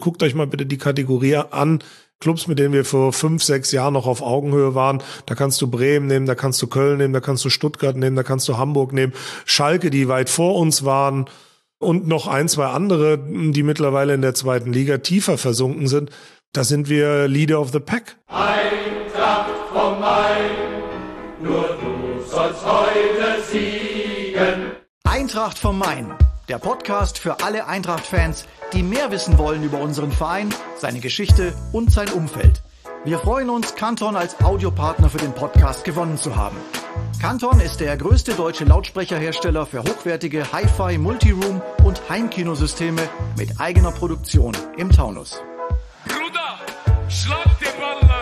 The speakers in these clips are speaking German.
guckt euch mal bitte die Kategorie an. Clubs, mit denen wir vor 5, 6 Jahren noch auf Augenhöhe waren. Da kannst du Bremen nehmen, da kannst du Köln nehmen, da kannst du Stuttgart nehmen, da kannst du Hamburg nehmen. Schalke, die weit vor uns waren. Und noch 1, 2 andere, die mittlerweile in der 2. Liga tiefer versunken sind. Da sind wir Leader of the Pack. Eintracht vom Main, nur du sollst heute siegen. Eintracht vom Main, der Podcast für alle Eintracht-Fans, die mehr wissen wollen über unseren Verein, seine Geschichte und sein Umfeld. Wir freuen uns, Canton als Audiopartner für den Podcast gewonnen zu haben. Canton ist der größte deutsche Lautsprecherhersteller für hochwertige Hi-Fi, Multiroom und Heimkinosysteme mit eigener Produktion im Taunus. Bruder, schlag den Ball rein!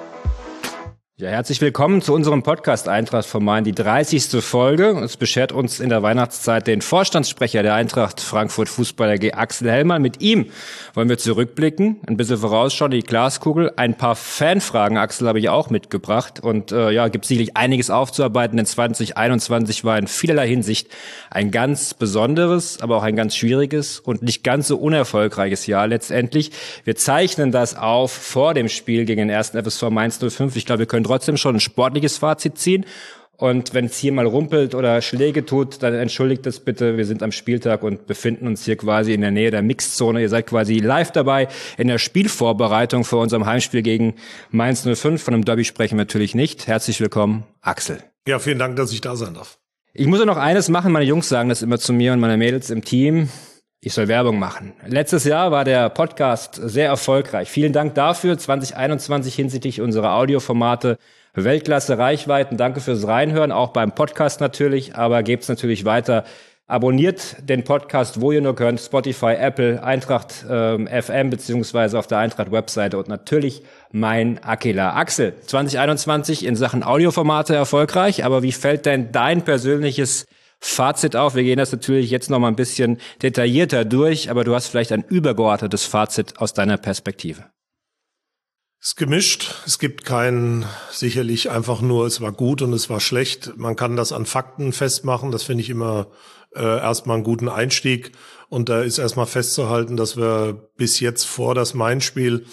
Ja, herzlich willkommen zu unserem Podcast Eintracht vom Main, die 30. Folge. Es beschert uns in der Weihnachtszeit den Vorstandssprecher der Eintracht Frankfurt Fußball AG, Axel Hellmann. Mit ihm wollen wir zurückblicken, ein bisschen vorausschauen, die Glaskugel. Ein paar Fanfragen, Axel, habe ich auch mitgebracht. Und gibt sicherlich einiges aufzuarbeiten, denn 2021 war in vielerlei Hinsicht ein ganz besonderes, aber auch ein ganz schwieriges und nicht ganz so unerfolgreiches Jahr letztendlich. Wir zeichnen das auf vor dem Spiel gegen den 1. FSV Mainz 05. Ich glaube, wir können trotzdem schon ein sportliches Fazit ziehen. Und wenn es hier mal rumpelt oder Schläge tut, dann entschuldigt das bitte. Wir sind am Spieltag und befinden uns hier quasi in der Nähe der Mixzone. Ihr seid quasi live dabei in der Spielvorbereitung vor unserem Heimspiel gegen Mainz 05. Von einem Derby sprechen wir natürlich nicht. Herzlich willkommen, Axel. Ja, vielen Dank, dass ich da sein darf. Ich muss ja noch eines machen. Meine Jungs sagen das immer zu mir und meine Mädels im Team. Ich soll Werbung machen. Letztes Jahr war der Podcast sehr erfolgreich. Vielen Dank dafür. 2021 hinsichtlich unserer Audioformate Weltklasse Reichweiten. Danke fürs Reinhören, auch beim Podcast natürlich, aber gebt's natürlich weiter. Abonniert den Podcast, wo ihr nur könnt. Spotify, Apple, Eintracht FM beziehungsweise auf der Eintracht-Webseite und natürlich mein Aquila. Axel, 2021 in Sachen Audioformate erfolgreich, aber wie fällt denn dein persönliches Fazit auf? Wir gehen das natürlich jetzt noch mal ein bisschen detaillierter durch, aber du hast vielleicht ein übergeordnetes Fazit aus deiner Perspektive. Es ist gemischt. Es gibt kein sicherlich einfach nur, es war gut und es war schlecht. Man kann das an Fakten festmachen. Das finde ich immer erstmal einen guten Einstieg. Und da ist erstmal festzuhalten, dass wir bis jetzt vor das Main-Spiel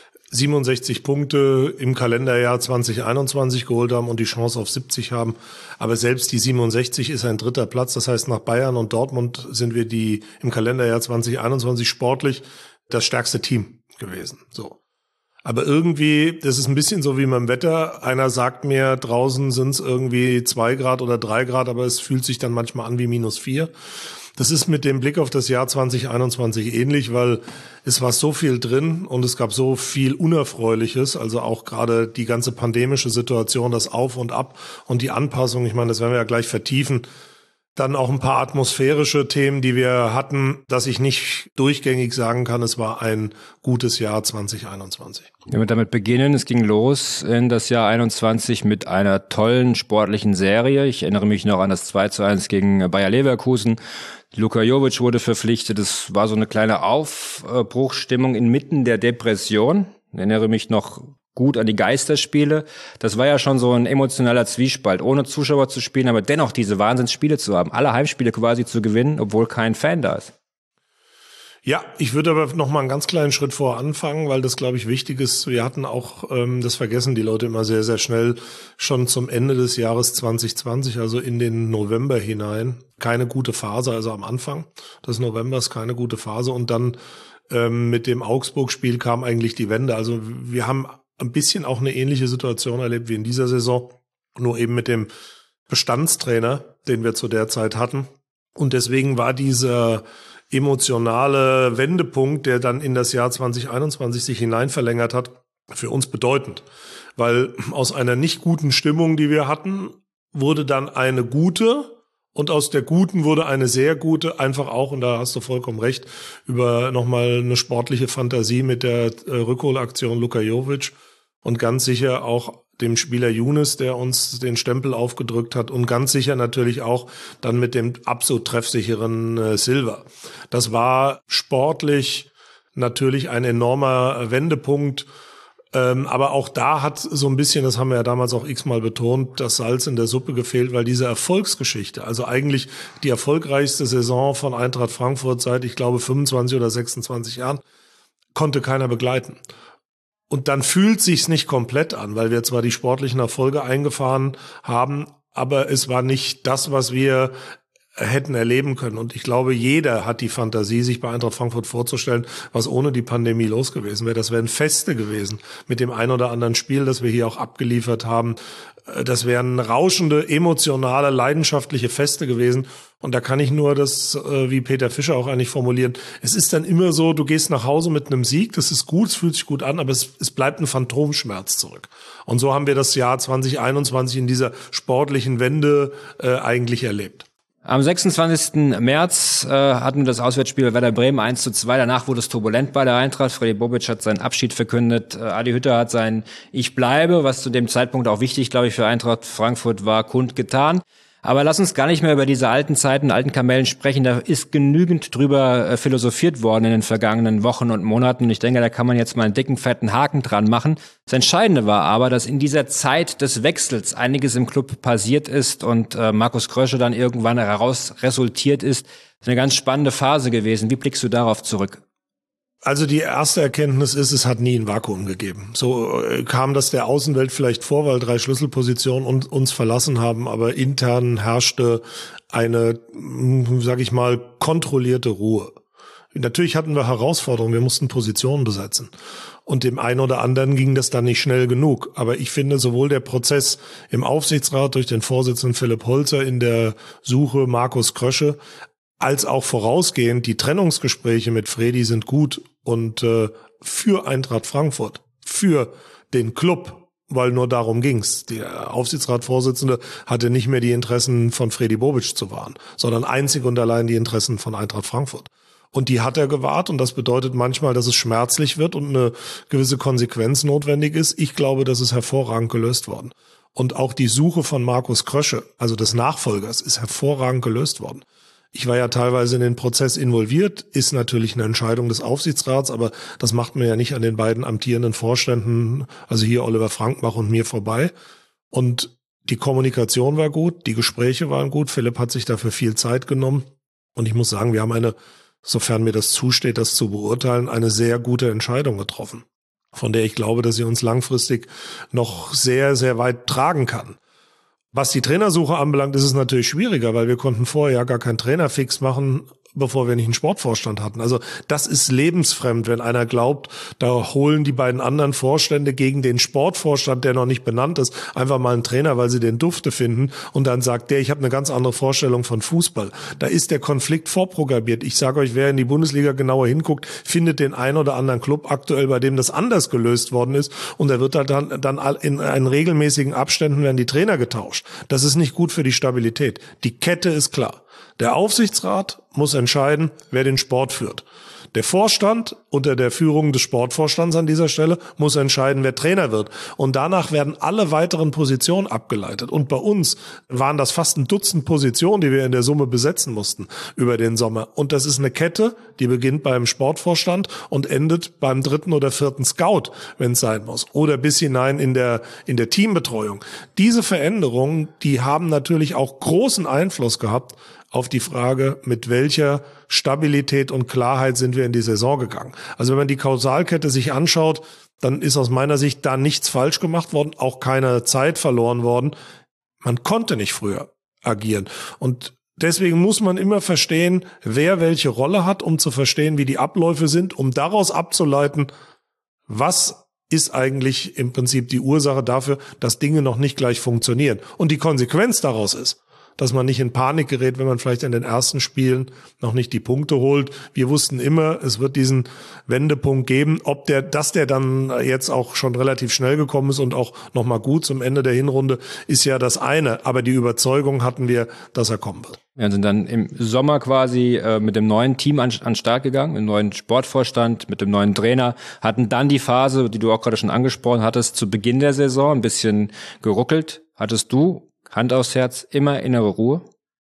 67 Punkte im Kalenderjahr 2021 geholt haben und die Chance auf 70 haben. Aber selbst die 67 ist ein 3. Platz. Das heißt, nach Bayern und Dortmund sind wir die im Kalenderjahr 2021 sportlich das stärkste Team gewesen. So. Aber irgendwie, das ist ein bisschen so wie beim Wetter. Einer sagt mir, draußen sind es irgendwie 2 Grad oder 3 Grad, aber es fühlt sich dann manchmal an wie -4. Das ist mit dem Blick auf das Jahr 2021 ähnlich, weil es war so viel drin und es gab so viel Unerfreuliches, also auch gerade die ganze pandemische Situation, das Auf und Ab und die Anpassung, ich meine, das werden wir ja gleich vertiefen. Dann auch ein paar atmosphärische Themen, die wir hatten, dass ich nicht durchgängig sagen kann, es war ein gutes Jahr 2021. Wenn wir damit beginnen, es ging los in das Jahr 21 mit einer tollen sportlichen Serie. Ich erinnere mich noch an das 2:1 gegen Bayer Leverkusen. Luka Jovic wurde verpflichtet. Es war so eine kleine Aufbruchsstimmung inmitten der Depression. Ich erinnere mich noch gut an die Geisterspiele. Das war ja schon so ein emotionaler Zwiespalt, ohne Zuschauer zu spielen, aber dennoch diese Wahnsinnsspiele zu haben, alle Heimspiele quasi zu gewinnen, obwohl kein Fan da ist. Ja, ich würde aber noch mal einen ganz kleinen Schritt vor anfangen, weil das, glaube ich, wichtig ist. Wir hatten auch, das vergessen die Leute immer sehr, sehr schnell, schon zum Ende des Jahres 2020, also in den November hinein, keine gute Phase, also am Anfang des Novembers keine gute Phase und dann mit dem Augsburg-Spiel kam eigentlich die Wende. Also wir haben ein bisschen auch eine ähnliche Situation erlebt wie in dieser Saison, nur eben mit dem Bestandstrainer, den wir zu der Zeit hatten. Und deswegen war dieser emotionale Wendepunkt, der dann in das Jahr 2021 sich hinein verlängert hat, für uns bedeutend. Weil aus einer nicht guten Stimmung, die wir hatten, wurde dann eine gute und aus der guten wurde eine sehr gute, einfach auch, und da hast du vollkommen recht, über nochmal eine sportliche Fantasie mit der Rückholaktion Luka Jovic und ganz sicher auch dem Spieler Younes, der uns den Stempel aufgedrückt hat und ganz sicher natürlich auch dann mit dem absolut treffsicheren Silva. Das war sportlich natürlich ein enormer Wendepunkt, aber auch da hat so ein bisschen, das haben wir ja damals auch x-mal betont, das Salz in der Suppe gefehlt, weil diese Erfolgsgeschichte, also eigentlich die erfolgreichste Saison von Eintracht Frankfurt seit, ich glaube, 25 oder 26 Jahren, konnte keiner begleiten. Und dann fühlt sich's nicht komplett an, weil wir zwar die sportlichen Erfolge eingefahren haben, aber es war nicht das, was wir hätten erleben können. Und ich glaube, jeder hat die Fantasie, sich bei Eintracht Frankfurt vorzustellen, was ohne die Pandemie los gewesen wäre. Das wären Feste gewesen mit dem ein oder anderen Spiel, das wir hier auch abgeliefert haben. Das wären rauschende, emotionale, leidenschaftliche Feste gewesen. Und da kann ich nur das, wie Peter Fischer auch eigentlich formulieren, es ist dann immer so, du gehst nach Hause mit einem Sieg, das ist gut, es fühlt sich gut an, aber es bleibt ein Phantomschmerz zurück. Und so haben wir das Jahr 2021 in dieser sportlichen Wende eigentlich erlebt. Am 26. März hatten wir das Auswärtsspiel bei Werder Bremen 1:2. Danach wurde es turbulent bei der Eintracht. Fredi Bobic hat seinen Abschied verkündet. Adi Hütter hat sein Ich bleibe, was zu dem Zeitpunkt auch wichtig, glaube ich, für Eintracht Frankfurt war, kundgetan. Aber lass uns gar nicht mehr über diese alten Zeiten, alten Kamellen sprechen. Da ist genügend drüber philosophiert worden in den vergangenen Wochen und Monaten. Und ich denke, da kann man jetzt mal einen dicken, fetten Haken dran machen. Das Entscheidende war aber, dass in dieser Zeit des Wechsels einiges im Club passiert ist und Markus Krösche dann irgendwann heraus resultiert ist. Das ist eine ganz spannende Phase gewesen. Wie blickst du darauf zurück? Also die erste Erkenntnis ist, es hat nie ein Vakuum gegeben. So kam das der Außenwelt vielleicht vor, weil 3 Schlüsselpositionen uns verlassen haben, aber intern herrschte eine, sage ich mal, kontrollierte Ruhe. Natürlich hatten wir Herausforderungen, wir mussten Positionen besetzen. Und dem einen oder anderen ging das dann nicht schnell genug. Aber ich finde, sowohl der Prozess im Aufsichtsrat durch den Vorsitzenden Philipp Holzer in der Suche Markus Krösche, als auch vorausgehend die Trennungsgespräche mit Fredi sind gut und für Eintracht Frankfurt, für den Club, weil nur darum ging's. Der Aufsichtsratsvorsitzende hatte nicht mehr die Interessen von Fredi Bobic zu wahren, sondern einzig und allein die Interessen von Eintracht Frankfurt. Und die hat er gewahrt und das bedeutet manchmal, dass es schmerzlich wird und eine gewisse Konsequenz notwendig ist. Ich glaube, das ist hervorragend gelöst worden. Und auch die Suche von Markus Krösche, also des Nachfolgers, ist hervorragend gelöst worden. Ich war ja teilweise in den Prozess involviert, ist natürlich eine Entscheidung des Aufsichtsrats, aber das macht man ja nicht an den beiden amtierenden Vorständen, also hier Oliver Frankbach und mir vorbei. Und die Kommunikation war gut, die Gespräche waren gut, Philipp hat sich dafür viel Zeit genommen und ich muss sagen, wir haben eine, sofern mir das zusteht, das zu beurteilen, eine sehr gute Entscheidung getroffen, von der ich glaube, dass sie uns langfristig noch sehr, sehr weit tragen kann. Was die Trainersuche anbelangt, ist es natürlich schwieriger, weil wir konnten vorher ja gar keinen Trainerfix machen, bevor wir nicht einen Sportvorstand hatten. Also das ist lebensfremd, wenn einer glaubt, da holen die beiden anderen Vorstände gegen den Sportvorstand, der noch nicht benannt ist, einfach mal einen Trainer, weil sie den dufte finden und dann sagt der, ich habe eine ganz andere Vorstellung von Fußball. Da ist der Konflikt vorprogrammiert. Ich sage euch, wer in die Bundesliga genauer hinguckt, findet den einen oder anderen Club aktuell, bei dem das anders gelöst worden ist und da wird halt dann in einen regelmäßigen Abständen werden die Trainer getauscht. Das ist nicht gut für die Stabilität. Die Kette ist klar. Der Aufsichtsrat muss entscheiden, wer den Sport führt. Der Vorstand unter der Führung des Sportvorstands an dieser Stelle muss entscheiden, wer Trainer wird. Und danach werden alle weiteren Positionen abgeleitet. Und bei uns waren das fast ein Dutzend Positionen, die wir in der Summe besetzen mussten über den Sommer. Und das ist eine Kette, die beginnt beim Sportvorstand und endet beim 3. oder 4. Scout, wenn es sein muss. Oder bis hinein in der Teambetreuung. Diese Veränderungen, die haben natürlich auch großen Einfluss gehabt auf die Frage, mit welcher Stabilität und Klarheit sind wir in die Saison gegangen. Also wenn man die Kausalkette sich anschaut, dann ist aus meiner Sicht da nichts falsch gemacht worden, auch keine Zeit verloren worden. Man konnte nicht früher agieren. Und deswegen muss man immer verstehen, wer welche Rolle hat, um zu verstehen, wie die Abläufe sind, um daraus abzuleiten, was ist eigentlich im Prinzip die Ursache dafür, dass Dinge noch nicht gleich funktionieren. Und die Konsequenz daraus ist, dass man nicht in Panik gerät, wenn man vielleicht in den ersten Spielen noch nicht die Punkte holt. Wir wussten immer, es wird diesen Wendepunkt geben. Dass der dann jetzt auch schon relativ schnell gekommen ist und auch nochmal gut zum Ende der Hinrunde, ist ja das eine. Aber die Überzeugung hatten wir, dass er kommen wird. Wir sind dann im Sommer quasi mit dem neuen Team an Start gegangen, mit dem neuen Sportvorstand, mit dem neuen Trainer, hatten dann die Phase, die du auch gerade schon angesprochen hattest, zu Beginn der Saison ein bisschen geruckelt. Hattest du Hand aufs Herz, immer innere Ruhe?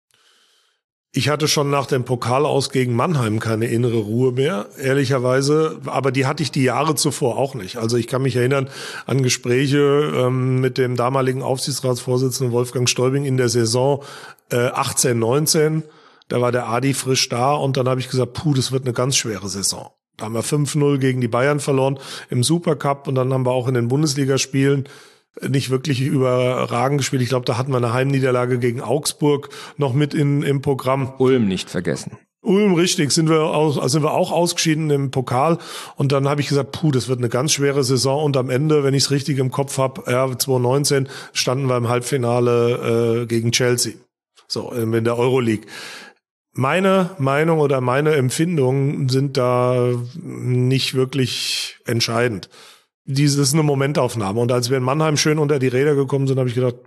Ich hatte schon nach dem Pokal-Aus gegen Mannheim keine innere Ruhe mehr, ehrlicherweise. Aber die hatte ich die Jahre zuvor auch nicht. Also ich kann mich erinnern an Gespräche mit dem damaligen Aufsichtsratsvorsitzenden Wolfgang Stolbing in der Saison 18/19. Da war der Adi frisch da und dann habe ich gesagt, das wird eine ganz schwere Saison. Da haben wir 5-0 gegen die Bayern verloren im Supercup und dann haben wir auch in den Bundesligaspielen nicht wirklich überragend gespielt. Ich glaube, da hatten wir eine Heimniederlage gegen Augsburg noch mit im Programm. Ulm nicht vergessen. Ulm, richtig, sind wir auch ausgeschieden im Pokal und dann habe ich gesagt, das wird eine ganz schwere Saison und am Ende, wenn ich es richtig im Kopf habe, 2019 standen wir im Halbfinale gegen Chelsea, so in der Euroleague. Meine Meinung oder meine Empfindungen sind da nicht wirklich entscheidend. Das ist eine Momentaufnahme und als wir in Mannheim schön unter die Räder gekommen sind, habe ich gedacht,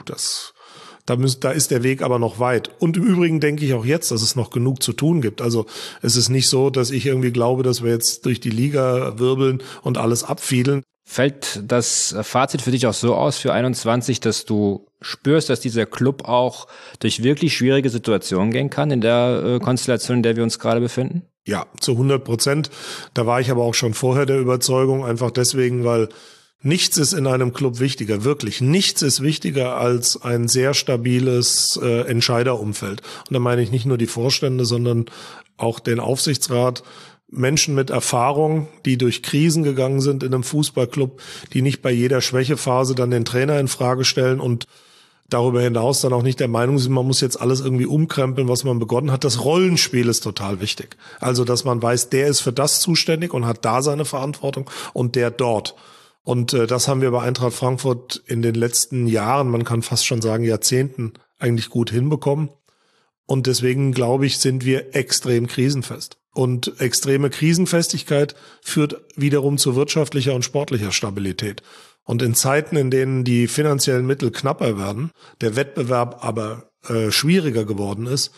da ist der Weg aber noch weit. Und im Übrigen denke ich auch jetzt, dass es noch genug zu tun gibt. Also es ist nicht so, dass ich irgendwie glaube, dass wir jetzt durch die Liga wirbeln und alles abfiedeln. Fällt das Fazit für dich auch so aus für 21, dass du spürst, dass dieser Club auch durch wirklich schwierige Situationen gehen kann in der Konstellation, in der wir uns gerade befinden? Ja, zu 100%. Da war ich aber auch schon vorher der Überzeugung, einfach deswegen, weil nichts ist in einem Club wichtiger, wirklich nichts ist wichtiger als ein sehr stabiles Entscheiderumfeld. Und da meine ich nicht nur die Vorstände, sondern auch den Aufsichtsrat, Menschen mit Erfahrung, die durch Krisen gegangen sind in einem Fußballclub, die nicht bei jeder Schwächephase dann den Trainer in Frage stellen und darüber hinaus dann auch nicht der Meinung sind, man muss jetzt alles irgendwie umkrempeln, was man begonnen hat. Das Rollenspiel ist total wichtig. Also, dass man weiß, der ist für das zuständig und hat da seine Verantwortung und der dort. Und das haben wir bei Eintracht Frankfurt in den letzten Jahren, man kann fast schon sagen Jahrzehnten, eigentlich gut hinbekommen. Und deswegen, glaube ich, sind wir extrem krisenfest. Und extreme Krisenfestigkeit führt wiederum zu wirtschaftlicher und sportlicher Stabilität. Und in Zeiten, in denen die finanziellen Mittel knapper werden, der Wettbewerb aber schwieriger geworden ist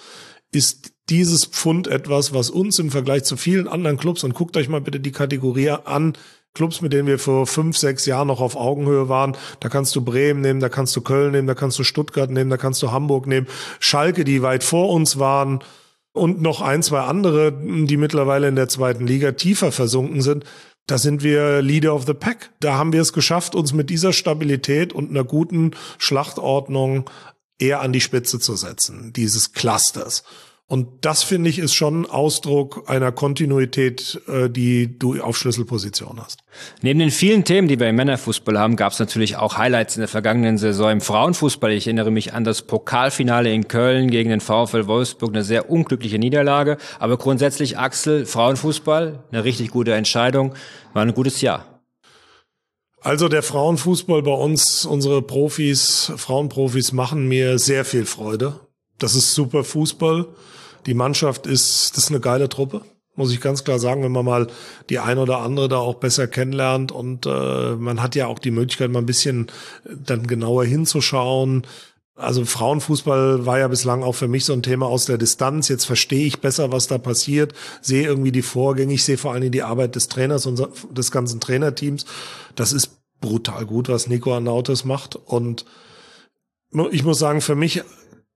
dieses Pfund etwas, was uns im Vergleich zu vielen anderen Clubs, und guckt euch mal bitte die Kategorie an, Clubs, mit denen wir vor 5-6 Jahren noch auf Augenhöhe waren, da kannst du Bremen nehmen, da kannst du Köln nehmen, da kannst du Stuttgart nehmen, da kannst du Hamburg nehmen, Schalke, die weit vor uns waren und noch 1-2 andere, die mittlerweile in der zweiten Liga tiefer versunken sind. Da sind wir Leader of the Pack. Da haben wir es geschafft, uns mit dieser Stabilität und einer guten Schlachtordnung eher an die Spitze zu setzen, dieses Clusters. Und das, finde ich, ist schon Ausdruck einer Kontinuität, die du auf Schlüsselposition hast. Neben den vielen Themen, die wir im Männerfußball haben, gab es natürlich auch Highlights in der vergangenen Saison im Frauenfußball. Ich erinnere mich an das Pokalfinale in Köln gegen den VfL Wolfsburg, eine sehr unglückliche Niederlage. Aber grundsätzlich, Axel, Frauenfußball, eine richtig gute Entscheidung, war ein gutes Jahr. Also der Frauenfußball bei uns, unsere Frauenprofis machen mir sehr viel Freude. Das ist super Fußball. Die Mannschaft das ist eine geile Truppe, muss ich ganz klar sagen, wenn man mal die ein oder andere da auch besser kennenlernt und man hat ja auch die Möglichkeit, mal ein bisschen dann genauer hinzuschauen. Also Frauenfußball war ja bislang auch für mich so ein Thema aus der Distanz. Jetzt verstehe ich besser, was da passiert, sehe irgendwie die Vorgänge, ich sehe vor allem die Arbeit des Trainers und des ganzen Trainerteams. Das ist brutal gut, was Nico Anautes macht. Und ich muss sagen, für mich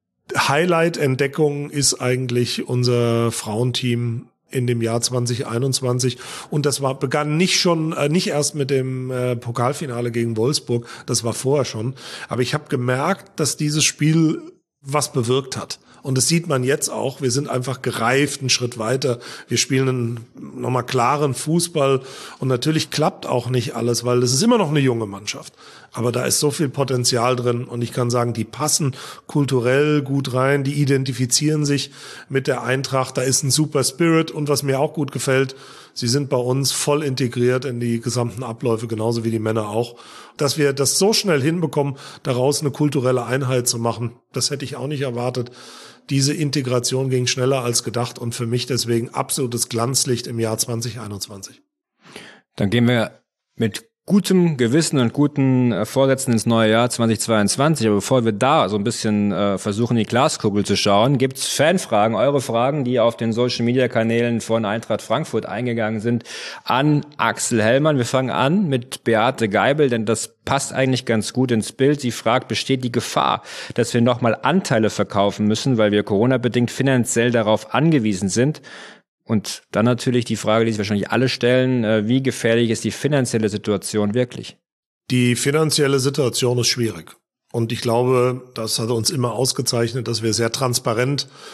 Highlight-Entdeckung ist eigentlich unser Frauenteam in dem Jahr 2021. Und das begann nicht erst mit dem Pokalfinale gegen Wolfsburg, das war vorher schon. Aber ich habe gemerkt, dass dieses Spiel was bewirkt hat. Und das sieht man jetzt auch. Wir sind einfach gereift, einen Schritt weiter. Wir spielen einen nochmal klaren Fußball. Und natürlich klappt auch nicht alles, weil das ist immer noch eine junge Mannschaft. Aber da ist so viel Potenzial drin. Und ich kann sagen, die passen kulturell gut rein. Die identifizieren sich mit der Eintracht. Da ist ein super Spirit. Und was mir auch gut gefällt, sie sind bei uns voll integriert in die gesamten Abläufe, genauso wie die Männer auch. Dass wir das so schnell hinbekommen, daraus eine kulturelle Einheit zu machen, das hätte ich auch nicht erwartet. Diese Integration ging schneller als gedacht und für mich deswegen absolutes Glanzlicht im Jahr 2021. Dann gehen wir mit gutem Gewissen und guten Vorsätzen ins neue Jahr 2022. Aber bevor wir da so ein bisschen versuchen, in die Glaskugel zu schauen, gibt's Fanfragen, eure Fragen, die auf den Social-Media-Kanälen von Eintracht Frankfurt eingegangen sind, an Axel Hellmann. Wir fangen an mit Beate Geibel, denn das passt eigentlich ganz gut ins Bild. Sie fragt, besteht die Gefahr, dass wir nochmal Anteile verkaufen müssen, weil wir Corona-bedingt finanziell darauf angewiesen sind? Und dann natürlich die Frage, die sich wahrscheinlich alle stellen, wie gefährlich ist die finanzielle Situation wirklich? Die finanzielle Situation ist schwierig. Und ich glaube, das hat uns immer ausgezeichnet, dass wir sehr transparent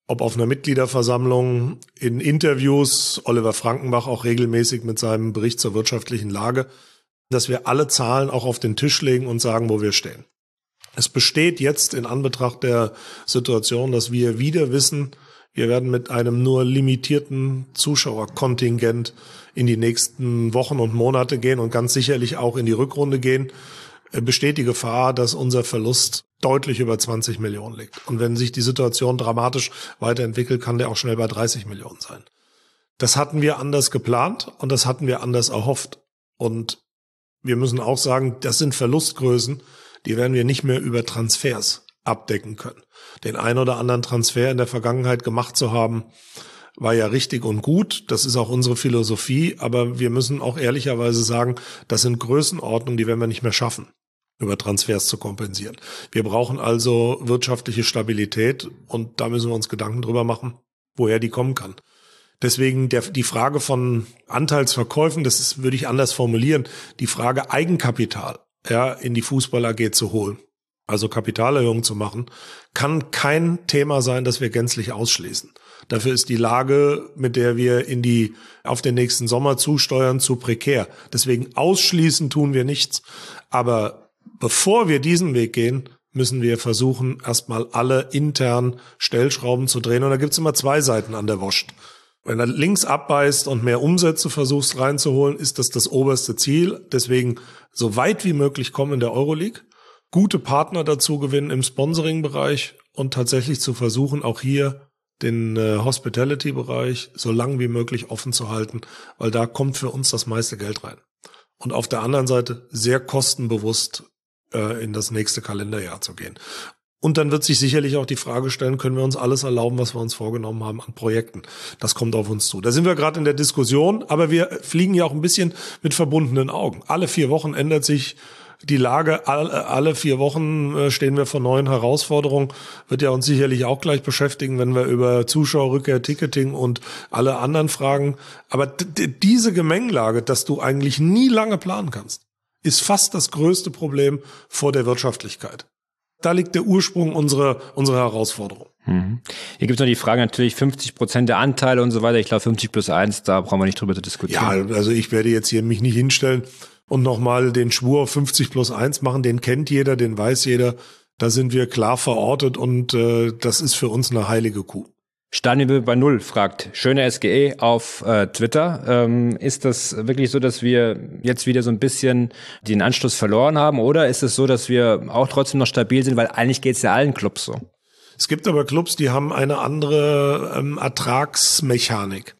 ob auf einer Mitgliederversammlung, in Interviews, Oliver Frankenbach auch regelmäßig mit seinem Bericht zur wirtschaftlichen Lage, dass wir alle Zahlen auch auf den Tisch legen und sagen, wo wir stehen. Es besteht jetzt in Anbetracht der Situation, dass wir wieder wissen, wir werden mit einem nur limitierten Zuschauerkontingent in die nächsten Wochen und Monate gehen und ganz sicherlich auch in die Rückrunde gehen, besteht die Gefahr, dass unser Verlust deutlich über 20 Millionen liegt. Und wenn sich die Situation dramatisch weiterentwickelt, kann der auch schnell bei 30 Millionen sein. Das hatten wir anders geplant und das hatten wir anders erhofft. Und wir müssen auch sagen, das sind Verlustgrößen, die werden wir nicht mehr über Transfers abdecken können. Den ein oder anderen Transfer in der Vergangenheit gemacht zu haben, war ja richtig und gut. Das ist auch unsere Philosophie. Aber wir müssen auch ehrlicherweise sagen, das sind Größenordnungen, die werden wir nicht mehr schaffen, über Transfers zu kompensieren. Wir brauchen also wirtschaftliche Stabilität und da müssen wir uns Gedanken drüber machen, woher die kommen kann. Deswegen die Frage von Anteilsverkäufen, würde ich anders formulieren, die Frage Eigenkapital in die Fußball AG zu holen, also Kapitalerhöhung zu machen, kann kein Thema sein, das wir gänzlich ausschließen. Dafür ist die Lage, mit der wir auf den nächsten Sommer zusteuern, zu prekär. Deswegen ausschließen tun wir nichts. Aber bevor wir diesen Weg gehen, müssen wir versuchen, erstmal alle intern Stellschrauben zu drehen. Und da gibt's immer zwei Seiten an der Wurst. Wenn du links abbeißt und mehr Umsätze versuchst reinzuholen, ist das oberste Ziel. Deswegen so weit wie möglich kommen in der Euroleague, gute Partner dazu gewinnen im Sponsoring-Bereich und tatsächlich zu versuchen, auch hier den Hospitality-Bereich so lang wie möglich offen zu halten, weil da kommt für uns das meiste Geld rein. Und auf der anderen Seite sehr kostenbewusst in das nächste Kalenderjahr zu gehen. Und dann wird sich sicherlich auch die Frage stellen, können wir uns alles erlauben, was wir uns vorgenommen haben an Projekten? Das kommt auf uns zu. Da sind wir gerade in der Diskussion, aber wir fliegen ja auch ein bisschen mit verbundenen Augen. Alle 4 Wochen ändert sich die Lage. Alle 4 Wochen stehen wir vor neuen Herausforderungen. Wird ja uns sicherlich auch gleich beschäftigen, wenn wir über Zuschauerrückkehr, Ticketing und alle anderen Fragen. Aber diese Gemengelage, dass du eigentlich nie lange planen kannst, ist fast das größte Problem vor der Wirtschaftlichkeit. Da liegt der Ursprung unserer Herausforderung. Mhm. Hier gibt es noch die Frage natürlich 50% der Anteile und so weiter. Ich glaube 50+1, da brauchen wir nicht drüber zu diskutieren. Ja, also ich werde jetzt hier mich nicht hinstellen und nochmal den Schwur auf 50+1 machen. Den kennt jeder, den weiß jeder. Da sind wir klar verortet und das ist für uns eine heilige Kuh. Stadionbibel bei Null fragt, schöne SGE auf Twitter. Ist das wirklich so, dass wir jetzt wieder so ein bisschen den Anschluss verloren haben? Oder ist es so, dass wir auch trotzdem noch stabil sind? Weil eigentlich geht es ja allen Clubs so. Es gibt aber Clubs, die haben eine andere Ertragsmechanik.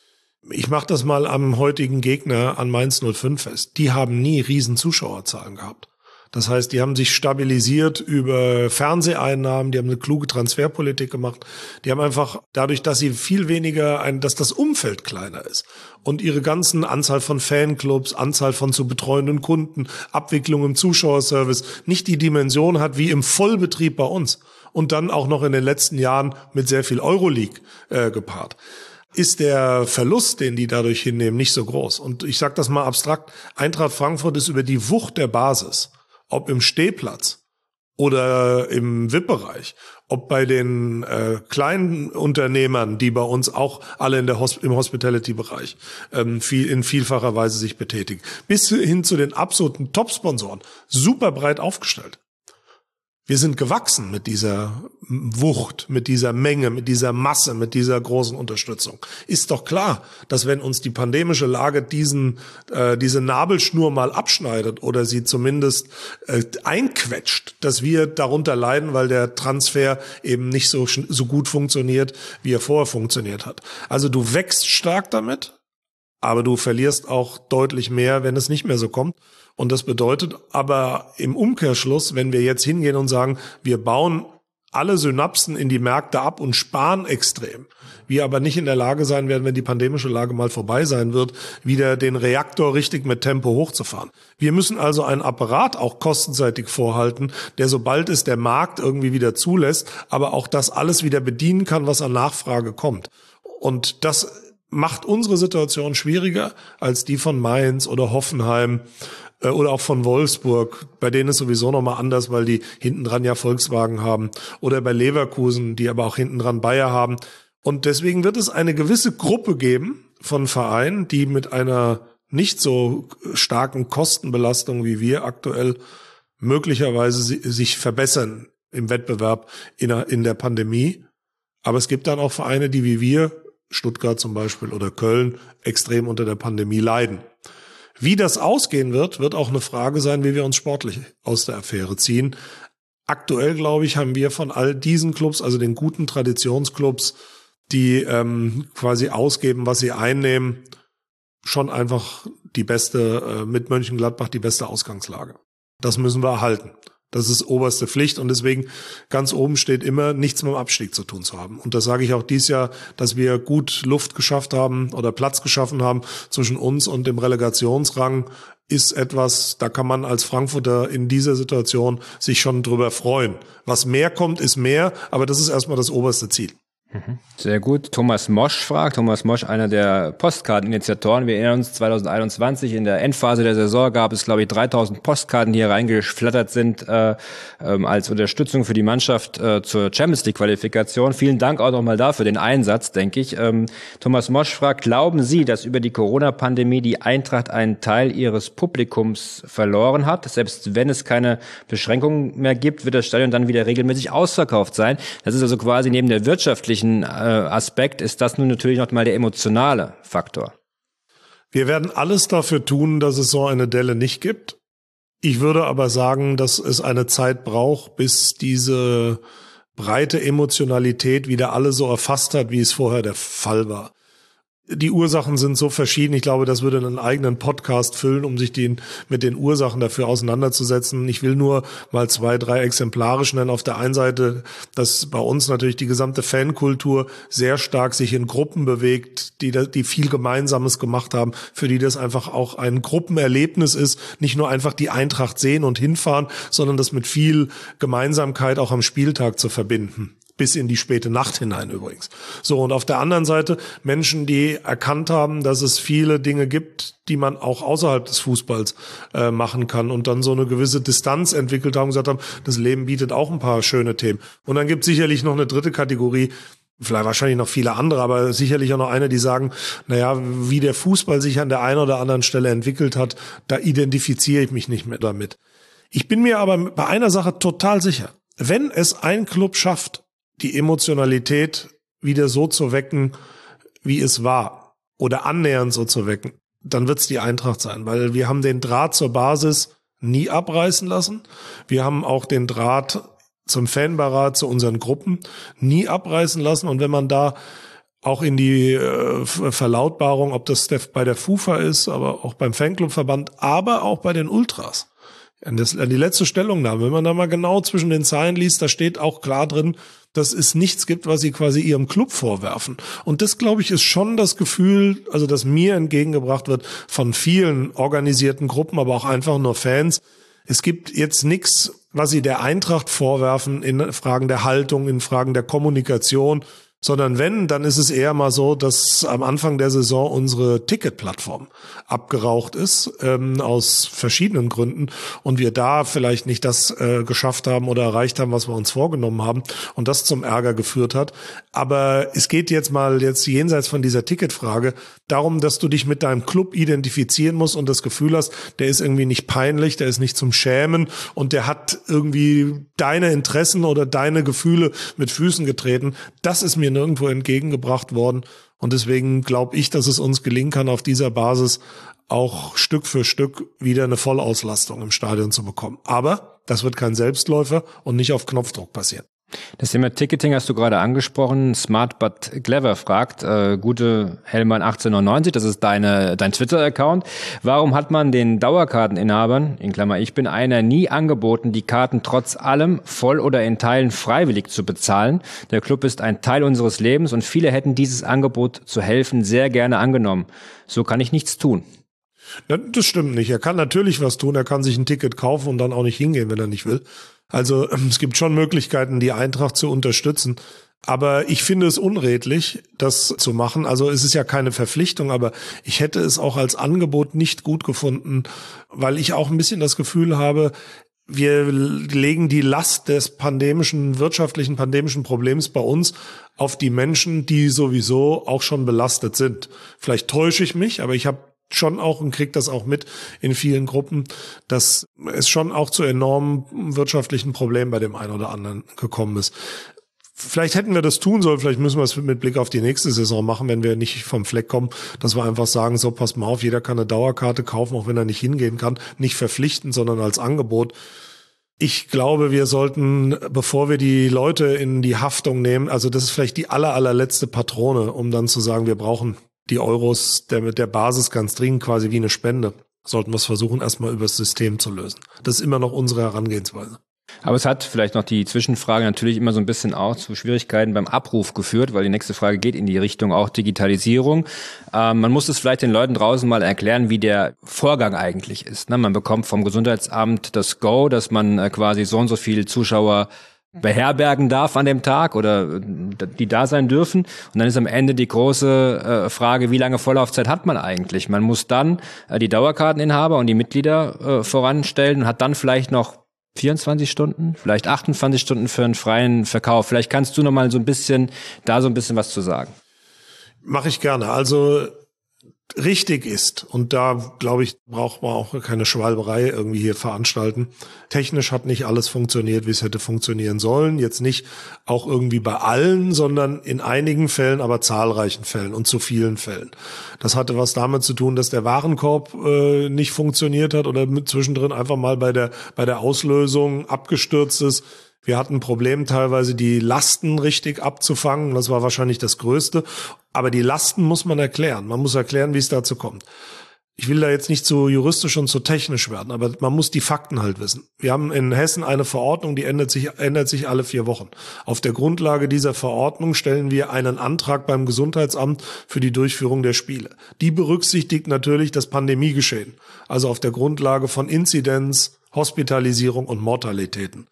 Ich mache das mal am heutigen Gegner, an Mainz 05 fest. Die haben nie riesen Zuschauerzahlen gehabt. Das heißt, die haben sich stabilisiert über Fernseheinnahmen, die haben eine kluge Transferpolitik gemacht. Die haben einfach dadurch, dass sie viel weniger, dass das Umfeld kleiner ist und ihre ganzen Anzahl von Fanclubs, Anzahl von zu betreuenden Kunden, Abwicklung im Zuschauerservice nicht die Dimension hat wie im Vollbetrieb bei uns und dann auch noch in den letzten Jahren mit sehr viel Euroleague gepaart. Ist der Verlust, den die dadurch hinnehmen, nicht so groß. Und ich sage das mal abstrakt, Eintracht Frankfurt ist über die Wucht der Basis, ob im Stehplatz oder im VIP-Bereich, ob bei den kleinen Unternehmern, die bei uns auch alle im Hospitality-Bereich in vielfacher Weise sich betätigen, bis hin zu den absoluten Top-Sponsoren, super breit aufgestellt. Wir sind gewachsen mit dieser Wucht, mit dieser Menge, mit dieser Masse, mit dieser großen Unterstützung. Ist doch klar, dass wenn uns die pandemische Lage diese Nabelschnur mal abschneidet oder sie zumindest einquetscht, dass wir darunter leiden, weil der Transfer eben nicht so gut funktioniert, wie er vorher funktioniert hat. Also du wächst stark damit, aber du verlierst auch deutlich mehr, wenn es nicht mehr so kommt. Und das bedeutet aber im Umkehrschluss, wenn wir jetzt hingehen und sagen, wir bauen alle Synapsen in die Märkte ab und sparen extrem, wir aber nicht in der Lage sein werden, wenn die pandemische Lage mal vorbei sein wird, wieder den Reaktor richtig mit Tempo hochzufahren. Wir müssen also einen Apparat auch kostenseitig vorhalten, der sobald es der Markt irgendwie wieder zulässt, aber auch das alles wieder bedienen kann, was an Nachfrage kommt. Und das macht unsere Situation schwieriger als die von Mainz oder Hoffenheim Oder auch von Wolfsburg, bei denen ist sowieso nochmal anders, weil die hinten dran ja Volkswagen haben. Oder bei Leverkusen, die aber auch hinten dran Bayer haben. Und deswegen wird es eine gewisse Gruppe geben von Vereinen, die mit einer nicht so starken Kostenbelastung wie wir aktuell möglicherweise sich verbessern im Wettbewerb in der Pandemie. Aber es gibt dann auch Vereine, die wie wir, Stuttgart zum Beispiel oder Köln, extrem unter der Pandemie leiden. Wie das ausgehen wird auch eine Frage sein, wie wir uns sportlich aus der Affäre ziehen. Aktuell, glaube ich, haben wir von all diesen Clubs, also den guten Traditionsclubs, die quasi ausgeben, was sie einnehmen, schon einfach die beste, mit Mönchengladbach die beste Ausgangslage. Das müssen wir erhalten. Das ist oberste Pflicht und deswegen ganz oben steht immer, nichts mit dem Abstieg zu tun zu haben. Und das sage ich auch dieses Jahr, dass wir gut Luft geschafft haben oder Platz geschaffen haben zwischen uns und dem Relegationsrang, ist etwas, da kann man als Frankfurter in dieser Situation sich schon drüber freuen. Was mehr kommt, ist mehr, aber das ist erstmal das oberste Ziel. Sehr gut. Thomas Mosch fragt. Thomas Mosch, einer der Postkarteninitiatoren. Wir erinnern uns, 2021 in der Endphase der Saison gab es, glaube ich, 3000 Postkarten, die hier reingeflattert sind als Unterstützung für die Mannschaft zur Champions-League-Qualifikation. Vielen Dank auch nochmal dafür, den Einsatz, denke ich. Thomas Mosch fragt, glauben Sie, dass über die Corona-Pandemie die Eintracht einen Teil ihres Publikums verloren hat? Selbst wenn es keine Beschränkungen mehr gibt, wird das Stadion dann wieder regelmäßig ausverkauft sein. Das ist also quasi neben der wirtschaftlichen Aspekt, ist das nun natürlich noch mal der emotionale Faktor. Wir werden alles dafür tun, dass es so eine Delle nicht gibt. Ich würde aber sagen, dass es eine Zeit braucht, bis diese breite Emotionalität wieder alle so erfasst hat, wie es vorher der Fall war. Die Ursachen sind so verschieden. Ich glaube, das würde einen eigenen Podcast füllen, um sich mit den Ursachen dafür auseinanderzusetzen. Ich will nur mal 2, 3 exemplarisch nennen. Auf der einen Seite, dass bei uns natürlich die gesamte Fankultur sehr stark sich in Gruppen bewegt, die viel Gemeinsames gemacht haben, für die das einfach auch ein Gruppenerlebnis ist. Nicht nur einfach die Eintracht sehen und hinfahren, sondern das mit viel Gemeinsamkeit auch am Spieltag zu verbinden. Bis in die späte Nacht hinein übrigens. So, und auf der anderen Seite Menschen, die erkannt haben, dass es viele Dinge gibt, die man auch außerhalb des Fußballs machen kann und dann so eine gewisse Distanz entwickelt haben und gesagt haben, das Leben bietet auch ein paar schöne Themen. Und dann gibt es sicherlich noch eine dritte Kategorie, vielleicht wahrscheinlich noch viele andere, aber sicherlich auch noch eine, die sagen, naja, wie der Fußball sich an der einen oder anderen Stelle entwickelt hat, da identifiziere ich mich nicht mehr damit. Ich bin mir aber bei einer Sache total sicher. Wenn es ein Club schafft, die Emotionalität wieder so zu wecken, wie es war, oder annähernd so zu wecken, dann wird es die Eintracht sein, weil wir haben den Draht zur Basis nie abreißen lassen. Wir haben auch den Draht zum Fanbeirat, zu unseren Gruppen nie abreißen lassen. Und wenn man da auch in die Verlautbarung, ob das bei der FUFA ist, aber auch beim Fanclubverband, aber auch bei den Ultras, an die letzte Stellungnahme, wenn man da mal genau zwischen den Zeilen liest, da steht auch klar drin, dass es nichts gibt, was sie quasi ihrem Club vorwerfen. Und das, glaube ich, ist schon das Gefühl, also das mir entgegengebracht wird von vielen organisierten Gruppen, aber auch einfach nur Fans. Es gibt jetzt nichts, was sie der Eintracht vorwerfen in Fragen der Haltung, in Fragen der Kommunikation, sondern wenn, dann ist es eher mal so, dass am Anfang der Saison unsere Ticketplattform abgeraucht ist, aus verschiedenen Gründen, und wir da vielleicht nicht das geschafft haben oder erreicht haben, was wir uns vorgenommen haben, und das zum Ärger geführt hat. Aber es geht jetzt jenseits von dieser Ticketfrage darum, dass du dich mit deinem Club identifizieren musst und das Gefühl hast, der ist irgendwie nicht peinlich, der ist nicht zum Schämen und der hat irgendwie deine Interessen oder deine Gefühle mit Füßen getreten. Das ist mir nirgendwo entgegengebracht worden. Und deswegen glaube ich, dass es uns gelingen kann, auf dieser Basis auch Stück für Stück wieder eine Vollauslastung im Stadion zu bekommen. Aber das wird kein Selbstläufer und nicht auf Knopfdruck passieren. Das Thema Ticketing hast du gerade angesprochen. Smart but Clever fragt, gute Hellmann 1899, das ist dein Twitter-Account. Warum hat man den Dauerkarteninhabern, in Klammer ich bin einer, nie angeboten, die Karten trotz allem voll oder in Teilen freiwillig zu bezahlen? Der Club ist ein Teil unseres Lebens und viele hätten dieses Angebot zu helfen sehr gerne angenommen. So kann ich nichts tun. Das stimmt nicht. Er kann natürlich was tun. Er kann sich ein Ticket kaufen und dann auch nicht hingehen, wenn er nicht will. Also es gibt schon Möglichkeiten, die Eintracht zu unterstützen. Aber ich finde es unredlich, das zu machen. Also es ist ja keine Verpflichtung, aber ich hätte es auch als Angebot nicht gut gefunden, weil ich auch ein bisschen das Gefühl habe, wir legen die Last des wirtschaftlichen pandemischen Problems bei uns auf die Menschen, die sowieso auch schon belastet sind. Vielleicht täusche ich mich, aber ich habe schon auch und kriege das auch mit in vielen Gruppen, dass es schon auch zu enormen wirtschaftlichen Problemen bei dem einen oder anderen gekommen ist. Vielleicht hätten wir das tun sollen, vielleicht müssen wir es mit Blick auf die nächste Saison machen, wenn wir nicht vom Fleck kommen, dass wir einfach sagen, so passt mal auf, jeder kann eine Dauerkarte kaufen, auch wenn er nicht hingehen kann, nicht verpflichtend, sondern als Angebot. Ich glaube, wir sollten, bevor wir die Leute in die Haftung nehmen, also das ist vielleicht die allerletzte Patrone, um dann zu sagen, wir brauchen die Euros mit der Basis ganz dringend, quasi wie eine Spende, sollten wir es versuchen, erstmal über das System zu lösen. Das ist immer noch unsere Herangehensweise. Aber es hat vielleicht noch die Zwischenfrage natürlich immer so ein bisschen auch zu Schwierigkeiten beim Abruf geführt, weil die nächste Frage geht in die Richtung auch Digitalisierung. Man muss es vielleicht den Leuten draußen mal erklären, wie der Vorgang eigentlich ist. Man bekommt vom Gesundheitsamt das Go, dass man quasi so und so viele Zuschauer beherbergen darf an dem Tag oder die da sein dürfen. Und dann ist am Ende die große Frage, wie lange Vorlaufzeit hat man eigentlich? Man muss dann die Dauerkarteninhaber und die Mitglieder voranstellen und hat dann vielleicht noch 24 Stunden, vielleicht 28 Stunden für einen freien Verkauf. Vielleicht kannst du noch mal so ein bisschen was zu sagen. Mache ich gerne. Also richtig ist, und da, glaube ich, braucht man auch keine Schwalberei irgendwie hier veranstalten. Technisch hat nicht alles funktioniert, wie es hätte funktionieren sollen. Jetzt nicht auch irgendwie bei allen, sondern in einigen Fällen, aber zahlreichen Fällen und zu vielen Fällen. Das hatte was damit zu tun, dass der Warenkorb nicht funktioniert hat oder zwischendrin einfach mal bei der Auslösung abgestürzt ist. Wir hatten ein Problem, teilweise die Lasten richtig abzufangen. Das war wahrscheinlich das Größte. Aber die Lasten muss man erklären. Man muss erklären, wie es dazu kommt. Ich will da jetzt nicht zu juristisch und zu technisch werden, aber man muss die Fakten halt wissen. Wir haben in Hessen eine Verordnung, die ändert sich alle 4 Wochen. Auf der Grundlage dieser Verordnung stellen wir einen Antrag beim Gesundheitsamt für die Durchführung der Spiele. Die berücksichtigt natürlich das Pandemiegeschehen. Also auf der Grundlage von Inzidenz, Hospitalisierung und Mortalitäten.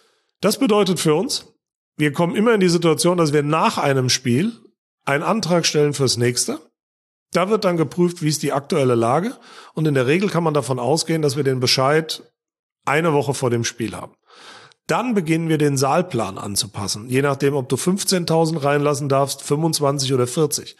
Das bedeutet für uns, wir kommen immer in die Situation, dass wir nach einem Spiel einen Antrag stellen fürs nächste. Da wird dann geprüft, wie ist die aktuelle Lage. Und in der Regel kann man davon ausgehen, dass wir den Bescheid eine Woche vor dem Spiel haben. Dann beginnen wir den Saalplan anzupassen. Je nachdem, ob du 15.000 reinlassen darfst, 25 oder 40.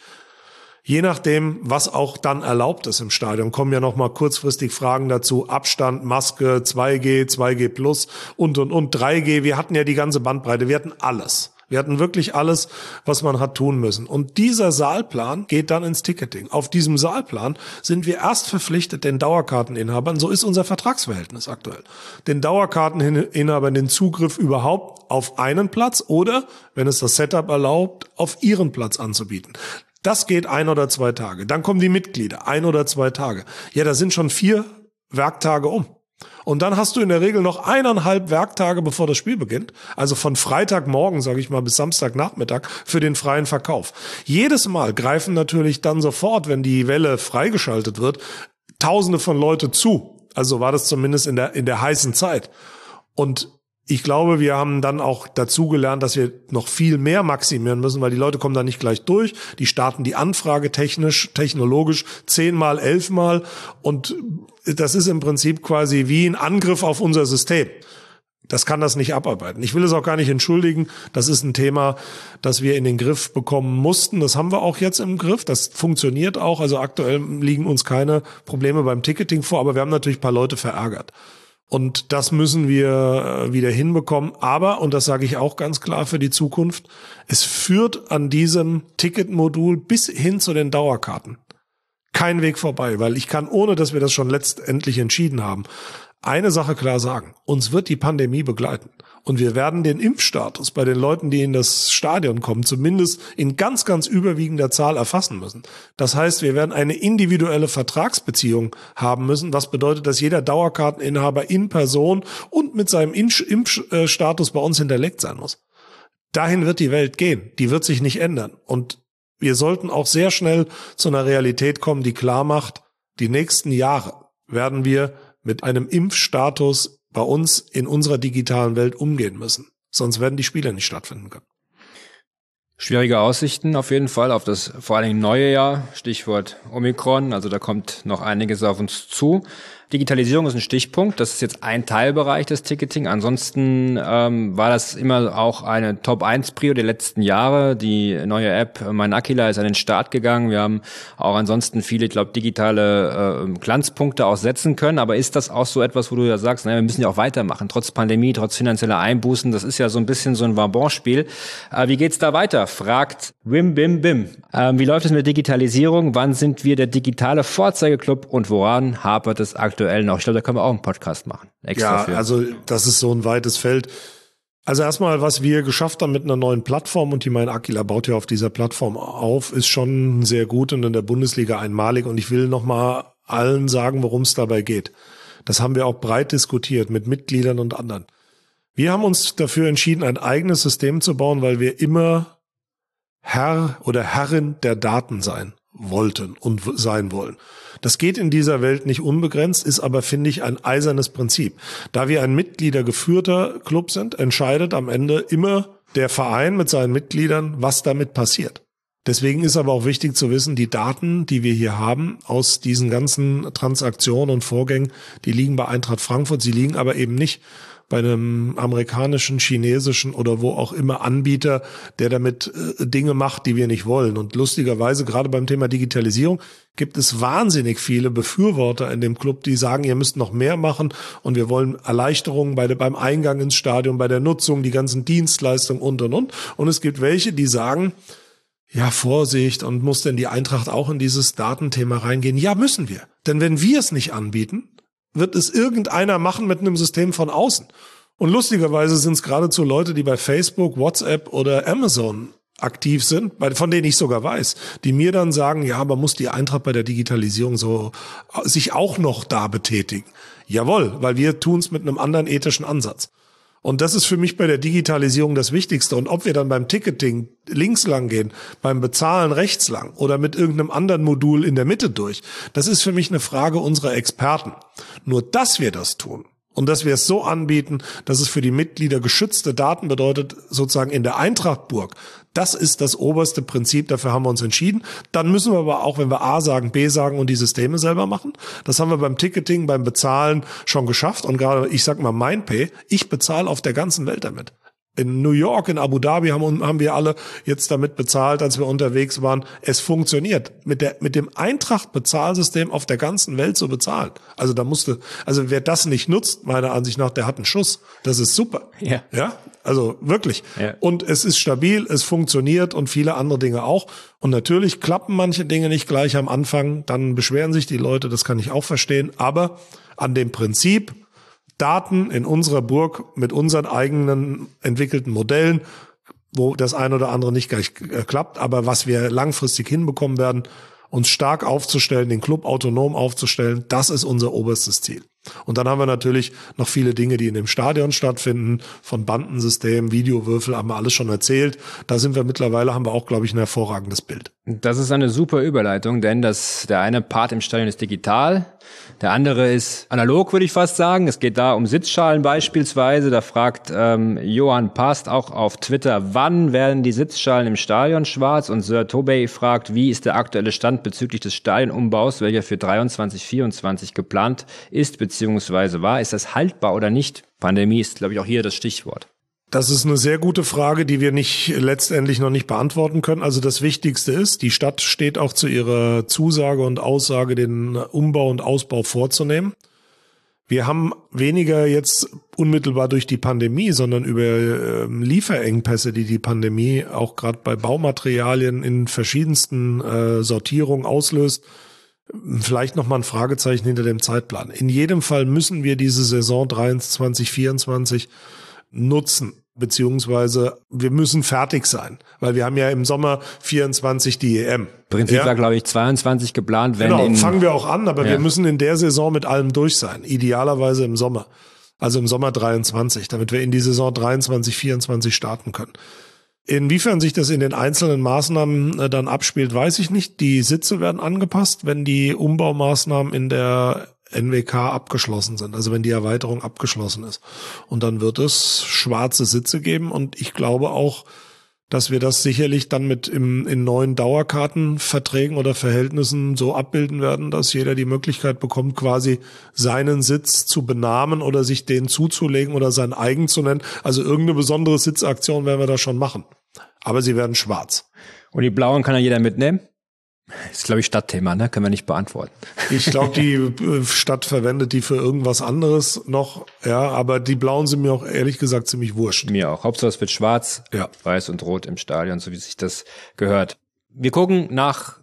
Je nachdem, was auch dann erlaubt ist im Stadion, kommen ja noch mal kurzfristig Fragen dazu. Abstand, Maske, 2G, 2G+, und 3G. Wir hatten ja die ganze Bandbreite. Wir hatten alles. Wir hatten wirklich alles, was man hat tun müssen. Und dieser Saalplan geht dann ins Ticketing. Auf diesem Saalplan sind wir erst verpflichtet, den Dauerkarteninhabern, so ist unser Vertragsverhältnis aktuell, den Dauerkarteninhabern den Zugriff überhaupt auf einen Platz oder, wenn es das Setup erlaubt, auf ihren Platz anzubieten. Das geht 1 oder 2 Tage. Dann kommen die Mitglieder, 1 oder 2 Tage. Ja, da sind schon 4 Werktage um. Und dann hast du in der Regel noch 1,5 Werktage, bevor das Spiel beginnt. Also von Freitagmorgen, sage ich mal, bis Samstagnachmittag für den freien Verkauf. Jedes Mal greifen natürlich dann sofort, wenn die Welle freigeschaltet wird, Tausende von Leute zu. Also war das zumindest in der heißen Zeit. Und ich glaube, wir haben dann auch dazu gelernt, dass wir noch viel mehr maximieren müssen, weil die Leute kommen da nicht gleich durch. Die starten die Anfrage technologisch 10-mal, 11-mal. Und das ist im Prinzip quasi wie ein Angriff auf unser System. Das kann das nicht abarbeiten. Ich will es auch gar nicht entschuldigen. Das ist ein Thema, das wir in den Griff bekommen mussten. Das haben wir auch jetzt im Griff. Das funktioniert auch. Also aktuell liegen uns keine Probleme beim Ticketing vor. Aber wir haben natürlich ein paar Leute verärgert. Und das müssen wir wieder hinbekommen. Aber, und das sage ich auch ganz klar für die Zukunft, es führt an diesem Ticketmodul bis hin zu den Dauerkarten kein Weg vorbei, weil ich kann, ohne dass wir das schon letztendlich entschieden haben, eine Sache klar sagen: Uns wird die Pandemie begleiten. Und wir werden den Impfstatus bei den Leuten, die in das Stadion kommen, zumindest in ganz, ganz überwiegender Zahl erfassen müssen. Das heißt, wir werden eine individuelle Vertragsbeziehung haben müssen, was bedeutet, dass jeder Dauerkarteninhaber in Person und mit seinem Impfstatus bei uns hinterlegt sein muss. Dahin wird die Welt gehen. Die wird sich nicht ändern. Und wir sollten auch sehr schnell zu einer Realität kommen, die klar macht, die nächsten Jahre werden wir mit einem Impfstatus bei uns in unserer digitalen Welt umgehen müssen. Sonst werden die Spiele nicht stattfinden können. Schwierige Aussichten auf jeden Fall auf das vor allen Dingen neue Jahr, Stichwort Omikron, also da kommt noch einiges auf uns zu. Digitalisierung ist ein Stichpunkt, das ist jetzt ein Teilbereich des Ticketing. Ansonsten war das immer auch eine Top-1-Prio der letzten Jahre. Die neue App Mein Aquila ist an den Start gegangen. Wir haben auch ansonsten viele, ich glaube, digitale Glanzpunkte auch setzen können. Aber ist das auch so etwas, wo du ja sagst, naja, wir müssen ja auch weitermachen, trotz Pandemie, trotz finanzieller Einbußen? Das ist ja so ein bisschen so ein Vabon-Spiel. Wie geht's da weiter? Fragt Wim Bim Bim. Wie läuft es mit der Digitalisierung? Wann sind wir der digitale Vorzeigeklub und woran hapert es aktuell noch? Ich glaube, da können wir auch einen Podcast machen. Extra für. Also das ist so ein weites Feld. Also erstmal, was wir geschafft haben mit einer neuen Plattform, und die Mein Aquila baut ja auf dieser Plattform auf, ist schon sehr gut und in der Bundesliga einmalig. Und ich will nochmal allen sagen, worum es dabei geht. Das haben wir auch breit diskutiert mit Mitgliedern und anderen. Wir haben uns dafür entschieden, ein eigenes System zu bauen, weil wir immer Herr oder Herrin der Daten sein wollten und sein wollen. Das geht in dieser Welt nicht unbegrenzt, ist aber, finde ich, ein eisernes Prinzip. Da wir ein mitgliedergeführter Club sind, entscheidet am Ende immer der Verein mit seinen Mitgliedern, was damit passiert. Deswegen ist aber auch wichtig zu wissen, die Daten, die wir hier haben aus diesen ganzen Transaktionen und Vorgängen, die liegen bei Eintracht Frankfurt, sie liegen aber eben nicht bei einem amerikanischen, chinesischen oder wo auch immer Anbieter, der damit Dinge macht, die wir nicht wollen. Und lustigerweise, gerade beim Thema Digitalisierung, gibt es wahnsinnig viele Befürworter in dem Club, die sagen, ihr müsst noch mehr machen und wir wollen Erleichterungen beim Eingang ins Stadion, bei der Nutzung, die ganzen Dienstleistungen und. Und es gibt welche, die sagen, ja, Vorsicht, und muss denn die Eintracht auch in dieses Datenthema reingehen? Ja, müssen wir. Denn wenn wir es nicht anbieten, wird es irgendeiner machen mit einem System von außen. Und lustigerweise sind es geradezu Leute, die bei Facebook, WhatsApp oder Amazon aktiv sind, von denen ich sogar weiß, die mir dann sagen, ja, aber muss die Eintracht bei der Digitalisierung so sich auch noch da betätigen? Jawohl, weil wir tun es mit einem anderen ethischen Ansatz. Und das ist für mich bei der Digitalisierung das Wichtigste. Und ob wir dann beim Ticketing links lang gehen, beim Bezahlen rechts lang oder mit irgendeinem anderen Modul in der Mitte durch, das ist für mich eine Frage unserer Experten. Nur, dass wir das tun und dass wir es so anbieten, dass es für die Mitglieder geschützte Daten bedeutet, sozusagen in der Eintrachtburg, das ist das oberste Prinzip, dafür haben wir uns entschieden. Dann müssen wir aber auch, wenn wir A sagen, B sagen und die Systeme selber machen. Das haben wir beim Ticketing, beim Bezahlen schon geschafft. Und gerade, ich sag mal, MindPay, ich bezahle auf der ganzen Welt damit. In New York, in Abu Dhabi haben wir alle jetzt damit bezahlt, als wir unterwegs waren. Es funktioniert. Mit dem Eintracht-Bezahlsystem auf der ganzen Welt zu bezahlen. Also wer das nicht nutzt, meiner Ansicht nach, der hat einen Schuss. Das ist super. Ja. Ja? Also wirklich. Ja. Und es ist stabil, es funktioniert und viele andere Dinge auch. Und natürlich klappen manche Dinge nicht gleich am Anfang. Dann beschweren sich die Leute, das kann ich auch verstehen. Aber an dem Prinzip, Daten in unserer Burg mit unseren eigenen entwickelten Modellen, wo das ein oder andere nicht gleich klappt, aber was wir langfristig hinbekommen werden, uns stark aufzustellen, den Club autonom aufzustellen, das ist unser oberstes Ziel. Und dann haben wir natürlich noch viele Dinge, die in dem Stadion stattfinden, von Bandensystem, Videowürfel, haben wir alles schon erzählt. Da sind wir mittlerweile, haben wir auch, glaube ich, ein hervorragendes Bild. Das ist eine super Überleitung, denn der eine Part im Stadion ist digital, der andere ist analog, würde ich fast sagen. Es geht da um Sitzschalen beispielsweise. Da fragt Johann Past auch auf Twitter, wann werden die Sitzschalen im Stadion schwarz? Und Sir Tobey fragt, wie ist der aktuelle Stand bezüglich des Stadionumbaus, welcher für 23/24 geplant ist beziehungsweise war? Ist das haltbar oder nicht? Pandemie ist, glaube ich, auch hier das Stichwort. Das ist eine sehr gute Frage, die wir letztendlich noch nicht beantworten können. Also das Wichtigste ist, die Stadt steht auch zu ihrer Zusage und Aussage, den Umbau und Ausbau vorzunehmen. Wir haben weniger jetzt unmittelbar durch die Pandemie, sondern über Lieferengpässe, die Pandemie auch gerade bei Baumaterialien in verschiedensten Sortierungen auslöst. Vielleicht noch mal ein Fragezeichen hinter dem Zeitplan. In jedem Fall müssen wir diese Saison 23/24 nutzen, beziehungsweise wir müssen fertig sein, weil wir haben ja im Sommer 24 die EM. Prinzip war, glaube ich, 22 geplant. Wenn fangen wir auch an, aber wir müssen in der Saison mit allem durch sein, idealerweise im Sommer, also im Sommer 23, damit wir in die Saison 23/24 starten können. Inwiefern sich das in den einzelnen Maßnahmen dann abspielt, weiß ich nicht. Die Sitze werden angepasst, wenn die Umbaumaßnahmen in der NWK abgeschlossen sind, also wenn die Erweiterung abgeschlossen ist. Und dann wird es schwarze Sitze geben und ich glaube auch, dass wir das sicherlich dann in neuen Dauerkartenverträgen oder Verhältnissen so abbilden werden, dass jeder die Möglichkeit bekommt, quasi seinen Sitz zu benamen oder sich den zuzulegen oder sein eigen zu nennen. Also irgendeine besondere Sitzaktion werden wir da schon machen. Aber sie werden schwarz. Und die blauen kann ja jeder mitnehmen? Das ist, glaube ich, Stadtthema, ne? Können wir nicht beantworten. Ich glaube, die Stadt verwendet die für irgendwas anderes noch. Ja, aber die blauen sind mir auch ehrlich gesagt ziemlich wurscht. Mir auch. Hauptsache es wird schwarz, weiß und rot im Stadion, so wie sich das gehört. Wir gucken nach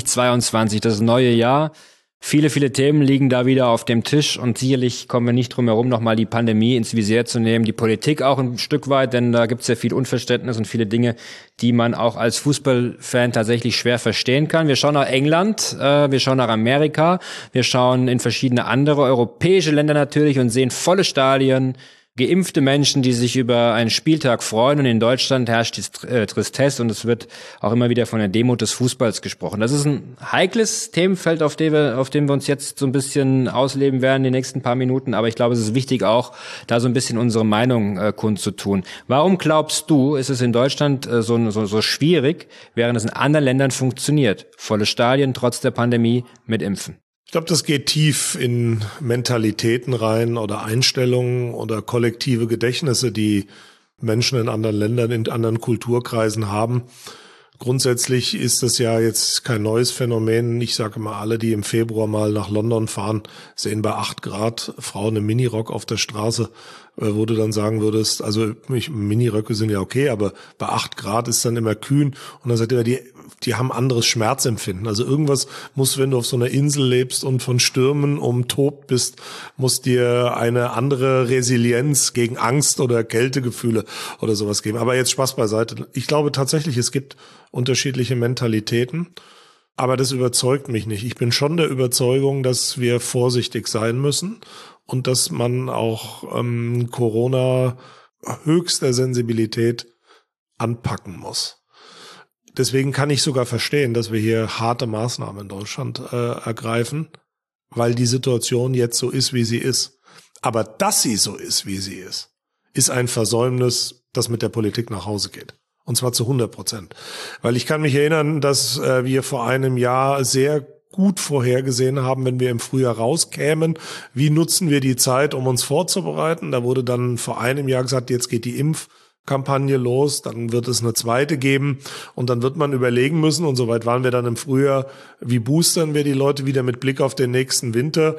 2022, das neue Jahr. Viele Themen liegen da wieder auf dem Tisch und sicherlich kommen wir nicht drum herum, nochmal die Pandemie ins Visier zu nehmen, die Politik auch ein Stück weit, denn da gibt's ja viel Unverständnis und viele Dinge, die man auch als Fußballfan tatsächlich schwer verstehen kann. Wir schauen nach England, wir schauen nach Amerika, wir schauen in verschiedene andere europäische Länder natürlich und sehen volle Stadien, geimpfte Menschen, die sich über einen Spieltag freuen, und in Deutschland herrscht die Tristesse und es wird auch immer wieder von der Demut des Fußballs gesprochen. Das ist ein heikles Themenfeld, auf dem wir uns jetzt so ein bisschen ausleben werden, die nächsten paar Minuten, aber ich glaube, es ist wichtig auch, da so ein bisschen unsere Meinung kundzutun. Warum glaubst du, ist es in Deutschland so schwierig, während es in anderen Ländern funktioniert? Volle Stadien trotz der Pandemie mit Impfen. Ich glaube, das geht tief in Mentalitäten rein oder Einstellungen oder kollektive Gedächtnisse, die Menschen in anderen Ländern, in anderen Kulturkreisen haben. Grundsätzlich ist das ja jetzt kein neues Phänomen. Ich sage mal, alle, die im Februar mal nach London fahren, sehen bei 8 Grad Frauen im Minirock auf der Straße, wo du dann sagen würdest, also Miniröcke sind ja okay, aber bei 8 Grad ist dann immer kühn und dann sagt ihr, die haben anderes Schmerzempfinden. Also irgendwas muss, wenn du auf so einer Insel lebst und von Stürmen umtobt bist, muss dir eine andere Resilienz gegen Angst oder Kältegefühle oder sowas geben. Aber jetzt Spaß beiseite. Ich glaube tatsächlich, es gibt unterschiedliche Mentalitäten, aber das überzeugt mich nicht. Ich bin schon der Überzeugung, dass wir vorsichtig sein müssen und dass man auch Corona höchster Sensibilität anpacken muss. Deswegen kann ich sogar verstehen, dass wir hier harte Maßnahmen in Deutschland ergreifen, weil die Situation jetzt so ist, wie sie ist. Aber dass sie so ist, wie sie ist ein Versäumnis, das mit der Politik nach Hause geht. Und zwar zu 100%. Weil ich kann mich erinnern, dass wir vor einem Jahr sehr gut vorhergesehen haben, wenn wir im Frühjahr rauskämen. Wie nutzen wir die Zeit, um uns vorzubereiten? Da wurde dann vor einem Jahr gesagt, jetzt geht die Impfkampagne los, dann wird es eine zweite geben und dann wird man überlegen müssen, und soweit waren wir dann im Frühjahr, wie boostern wir die Leute wieder mit Blick auf den nächsten Winter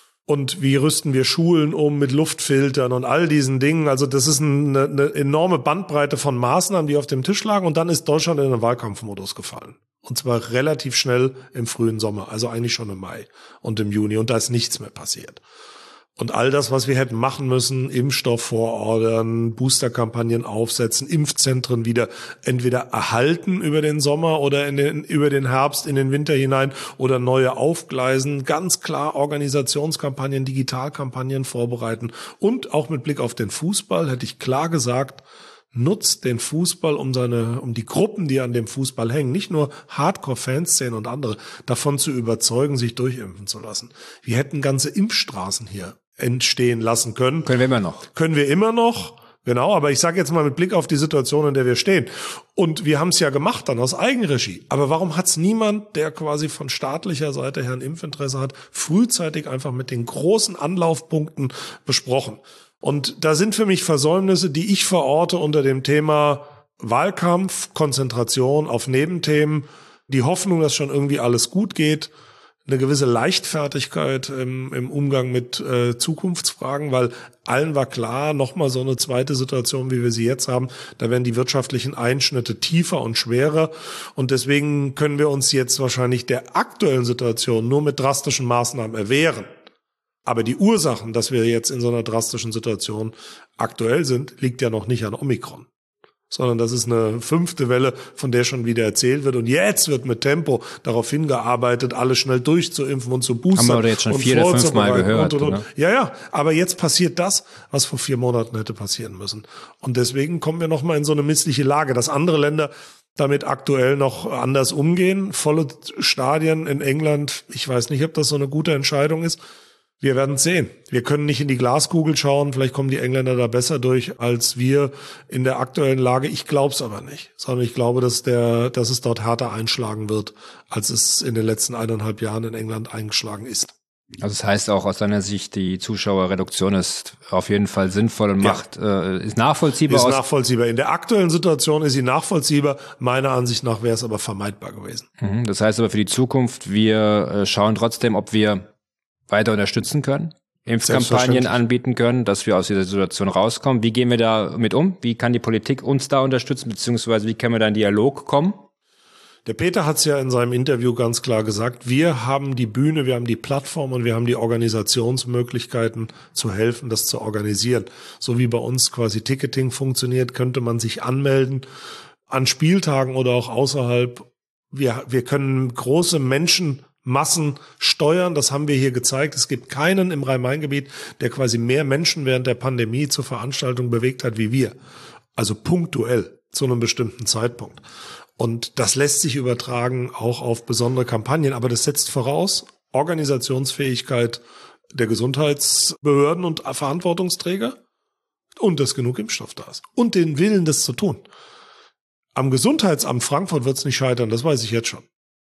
und wie rüsten wir Schulen um mit Luftfiltern und all diesen Dingen. Also das ist eine enorme Bandbreite von Maßnahmen, die auf dem Tisch lagen, und dann ist Deutschland in den Wahlkampfmodus gefallen. Und zwar relativ schnell im frühen Sommer, also eigentlich schon im Mai und im Juni, und da ist nichts mehr passiert. Und all das, was wir hätten machen müssen, Impfstoff vorordern, Boosterkampagnen aufsetzen, Impfzentren wieder entweder erhalten über den Sommer oder über den Herbst in den Winter hinein oder neue aufgleisen, ganz klar Organisationskampagnen, Digitalkampagnen vorbereiten. Und auch mit Blick auf den Fußball hätte ich klar gesagt, nutzt den Fußball, um die Gruppen, die an dem Fußball hängen, nicht nur Hardcore-Fanszenen und andere, davon zu überzeugen, sich durchimpfen zu lassen. Wir hätten ganze Impfstraßen hier entstehen lassen können. Können wir immer noch. Genau, aber ich sage jetzt mal mit Blick auf die Situation, in der wir stehen. Und wir haben es ja gemacht dann aus Eigenregie. Aber warum hat es niemand, der quasi von staatlicher Seite her ein Impfinteresse hat, frühzeitig einfach mit den großen Anlaufpunkten besprochen? Und da sind für mich Versäumnisse, die ich verorte unter dem Thema Wahlkampf, Konzentration auf Nebenthemen, die Hoffnung, dass schon irgendwie alles gut geht, eine gewisse Leichtfertigkeit im Umgang mit Zukunftsfragen, weil allen war klar, nochmal so eine zweite Situation, wie wir sie jetzt haben, da werden die wirtschaftlichen Einschnitte tiefer und schwerer, und deswegen können wir uns jetzt wahrscheinlich der aktuellen Situation nur mit drastischen Maßnahmen erwehren. Aber die Ursachen, dass wir jetzt in so einer drastischen Situation aktuell sind, liegt ja noch nicht an Omikron. sondern das ist eine 5. Welle, von der schon wieder erzählt wird. Und jetzt wird mit Tempo darauf hingearbeitet, alle schnell durchzuimpfen und zu boostern. Haben wir jetzt schon 4 oder 5 Mal gehört. Und. Ja, aber jetzt passiert das, was vor 4 Monaten hätte passieren müssen. Und deswegen kommen wir nochmal in so eine missliche Lage, dass andere Länder damit aktuell noch anders umgehen. Volle Stadien in England, ich weiß nicht, ob das so eine gute Entscheidung ist. Wir werden es sehen. Wir können nicht in die Glaskugel schauen. Vielleicht kommen die Engländer da besser durch als wir in der aktuellen Lage. Ich glaube es aber nicht, sondern ich glaube, dass es dort härter einschlagen wird, als es in den letzten 1,5 Jahren in England eingeschlagen ist. Also das heißt auch aus deiner Sicht, die Zuschauerreduktion ist auf jeden Fall sinnvoll und ist nachvollziehbar. Ist nachvollziehbar. In der aktuellen Situation ist sie nachvollziehbar. Meiner Ansicht nach wäre es aber vermeidbar gewesen. Das heißt aber für die Zukunft, wir schauen trotzdem, ob wir weiter unterstützen können, Impfkampagnen anbieten können, dass wir aus dieser Situation rauskommen. Wie gehen wir da mit um? Wie kann die Politik uns da unterstützen, beziehungsweise wie können wir da in Dialog kommen? Der Peter hat es ja in seinem Interview ganz klar gesagt, wir haben die Bühne, wir haben die Plattform und wir haben die Organisationsmöglichkeiten zu helfen, das zu organisieren. So wie bei uns quasi Ticketing funktioniert, könnte man sich anmelden an Spieltagen oder auch außerhalb. Wir können große Menschenmassen steuern, das haben wir hier gezeigt. Es gibt keinen im Rhein-Main-Gebiet, der quasi mehr Menschen während der Pandemie zur Veranstaltung bewegt hat wie wir. Also punktuell zu einem bestimmten Zeitpunkt. Und das lässt sich übertragen auch auf besondere Kampagnen, aber das setzt voraus Organisationsfähigkeit der Gesundheitsbehörden und Verantwortungsträger und dass genug Impfstoff da ist und den Willen, das zu tun. Am Gesundheitsamt Frankfurt wird es nicht scheitern, das weiß ich jetzt schon.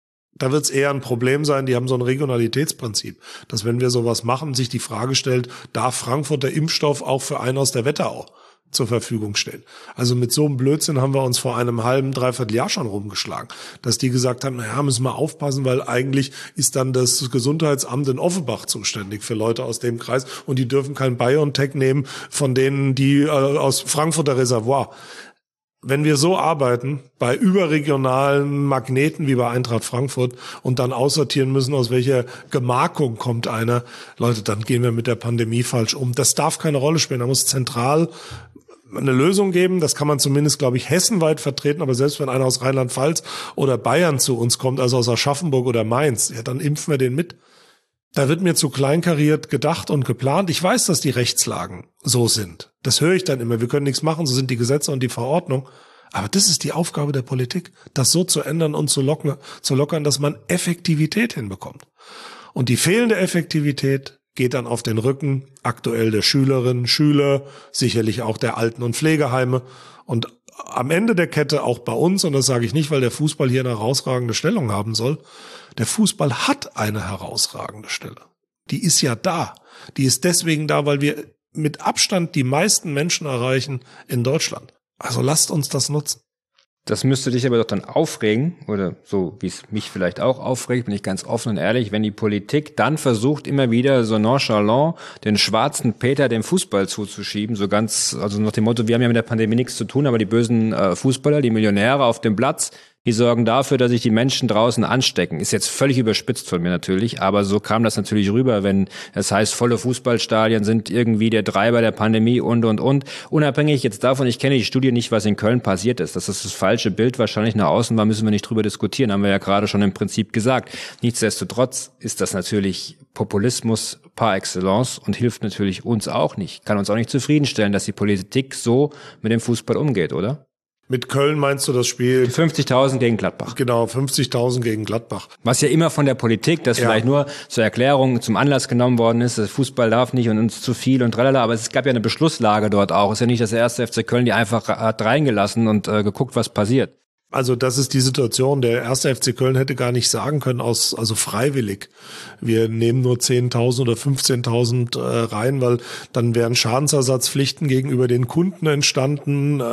Da wird es eher ein Problem sein, die haben so ein Regionalitätsprinzip, dass wenn wir sowas machen, sich die Frage stellt, darf Frankfurt der Impfstoff auch für einen aus der Wetterau zur Verfügung stellen. Also mit so einem Blödsinn haben wir uns vor einem halben, dreiviertel Jahr schon rumgeschlagen, dass die gesagt haben, naja, müssen wir aufpassen, weil eigentlich ist dann das Gesundheitsamt in Offenbach zuständig für Leute aus dem Kreis und die dürfen kein BioNTech nehmen von denen, die aus Frankfurter Reservoir. Wenn wir so arbeiten, bei überregionalen Magneten wie bei Eintracht Frankfurt und dann aussortieren müssen, aus welcher Gemarkung kommt einer, Leute, dann gehen wir mit der Pandemie falsch um. Das darf keine Rolle spielen. Da muss zentral eine Lösung geben. Das kann man zumindest, glaube ich, hessenweit vertreten. Aber selbst wenn einer aus Rheinland-Pfalz oder Bayern zu uns kommt, also aus Aschaffenburg oder Mainz, ja, dann impfen wir den mit. Da wird mir zu kleinkariert gedacht und geplant. Ich weiß, dass die Rechtslagen so sind. Das höre ich dann immer. Wir können nichts machen, so sind die Gesetze und die Verordnung. Aber das ist die Aufgabe der Politik, das so zu ändern und zu lockern, dass man Effektivität hinbekommt. Und die fehlende Effektivität geht dann auf den Rücken aktuell der Schülerinnen, Schüler, sicherlich auch der Alten- und Pflegeheime und am Ende der Kette auch bei uns, und das sage ich nicht, weil der Fußball hier eine herausragende Stellung haben soll, der Fußball hat eine herausragende Stelle. Die ist ja da. Die ist deswegen da, weil wir mit Abstand die meisten Menschen erreichen in Deutschland. Also lasst uns das nutzen. Das müsste dich aber doch dann aufregen, oder so wie es mich vielleicht auch aufregt, bin ich ganz offen und ehrlich, wenn die Politik dann versucht, immer wieder so nonchalant den schwarzen Peter dem Fußball zuzuschieben, so ganz, also nach dem Motto, wir haben ja mit der Pandemie nichts zu tun, aber die bösen Fußballer, die Millionäre auf dem Platz, die sorgen dafür, dass sich die Menschen draußen anstecken. Ist jetzt völlig überspitzt von mir natürlich, aber so kam das natürlich rüber, wenn es heißt, volle Fußballstadien sind irgendwie der Treiber der Pandemie und. Unabhängig jetzt davon, ich kenne die Studie nicht, was in Köln passiert ist. Dass das falsche Bild wahrscheinlich nach außen war, müssen wir nicht drüber diskutieren, haben wir ja gerade schon im Prinzip gesagt. Nichtsdestotrotz ist das natürlich Populismus par excellence und hilft natürlich uns auch nicht. Kann uns auch nicht zufriedenstellen, dass die Politik so mit dem Fußball umgeht, oder? Mit Köln meinst du das Spiel? 50.000 gegen Gladbach. Genau, 50.000 gegen Gladbach. Was ja immer von der Politik, das vielleicht nur zur Erklärung zum Anlass genommen worden ist, das Fußball darf nicht und uns zu viel und tralala, aber es gab ja eine Beschlusslage dort auch. Es ist ja nicht das erste FC Köln, die einfach hat reingelassen und geguckt, was passiert. Also das ist die Situation. Der erste FC Köln hätte gar nicht sagen können, also freiwillig. Wir nehmen nur 10.000 oder 15.000 rein, weil dann wären Schadensersatzpflichten gegenüber den Kunden entstanden.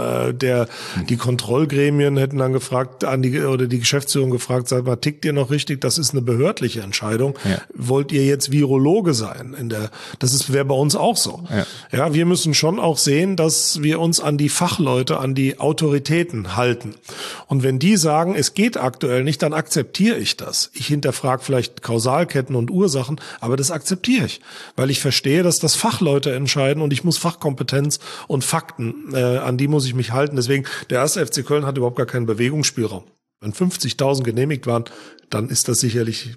Die Kontrollgremien hätten dann gefragt, die Geschäftsführung gefragt, seid mal, tickt ihr noch richtig? Das ist eine behördliche Entscheidung. Ja. Wollt ihr jetzt Virologe sein? Wäre bei uns auch so. Ja, wir müssen schon auch sehen, dass wir uns an die Fachleute, an die Autoritäten halten. Und wenn die sagen, es geht aktuell nicht, dann akzeptiere ich das. Ich hinterfrage vielleicht Kausalketten und Ursachen, aber das akzeptiere ich, weil ich verstehe, dass das Fachleute entscheiden und ich muss Fachkompetenz und Fakten, an die muss ich mich halten. Deswegen, der 1. FC Köln hat überhaupt gar keinen Bewegungsspielraum. Wenn 50.000 genehmigt waren, dann ist das sicherlich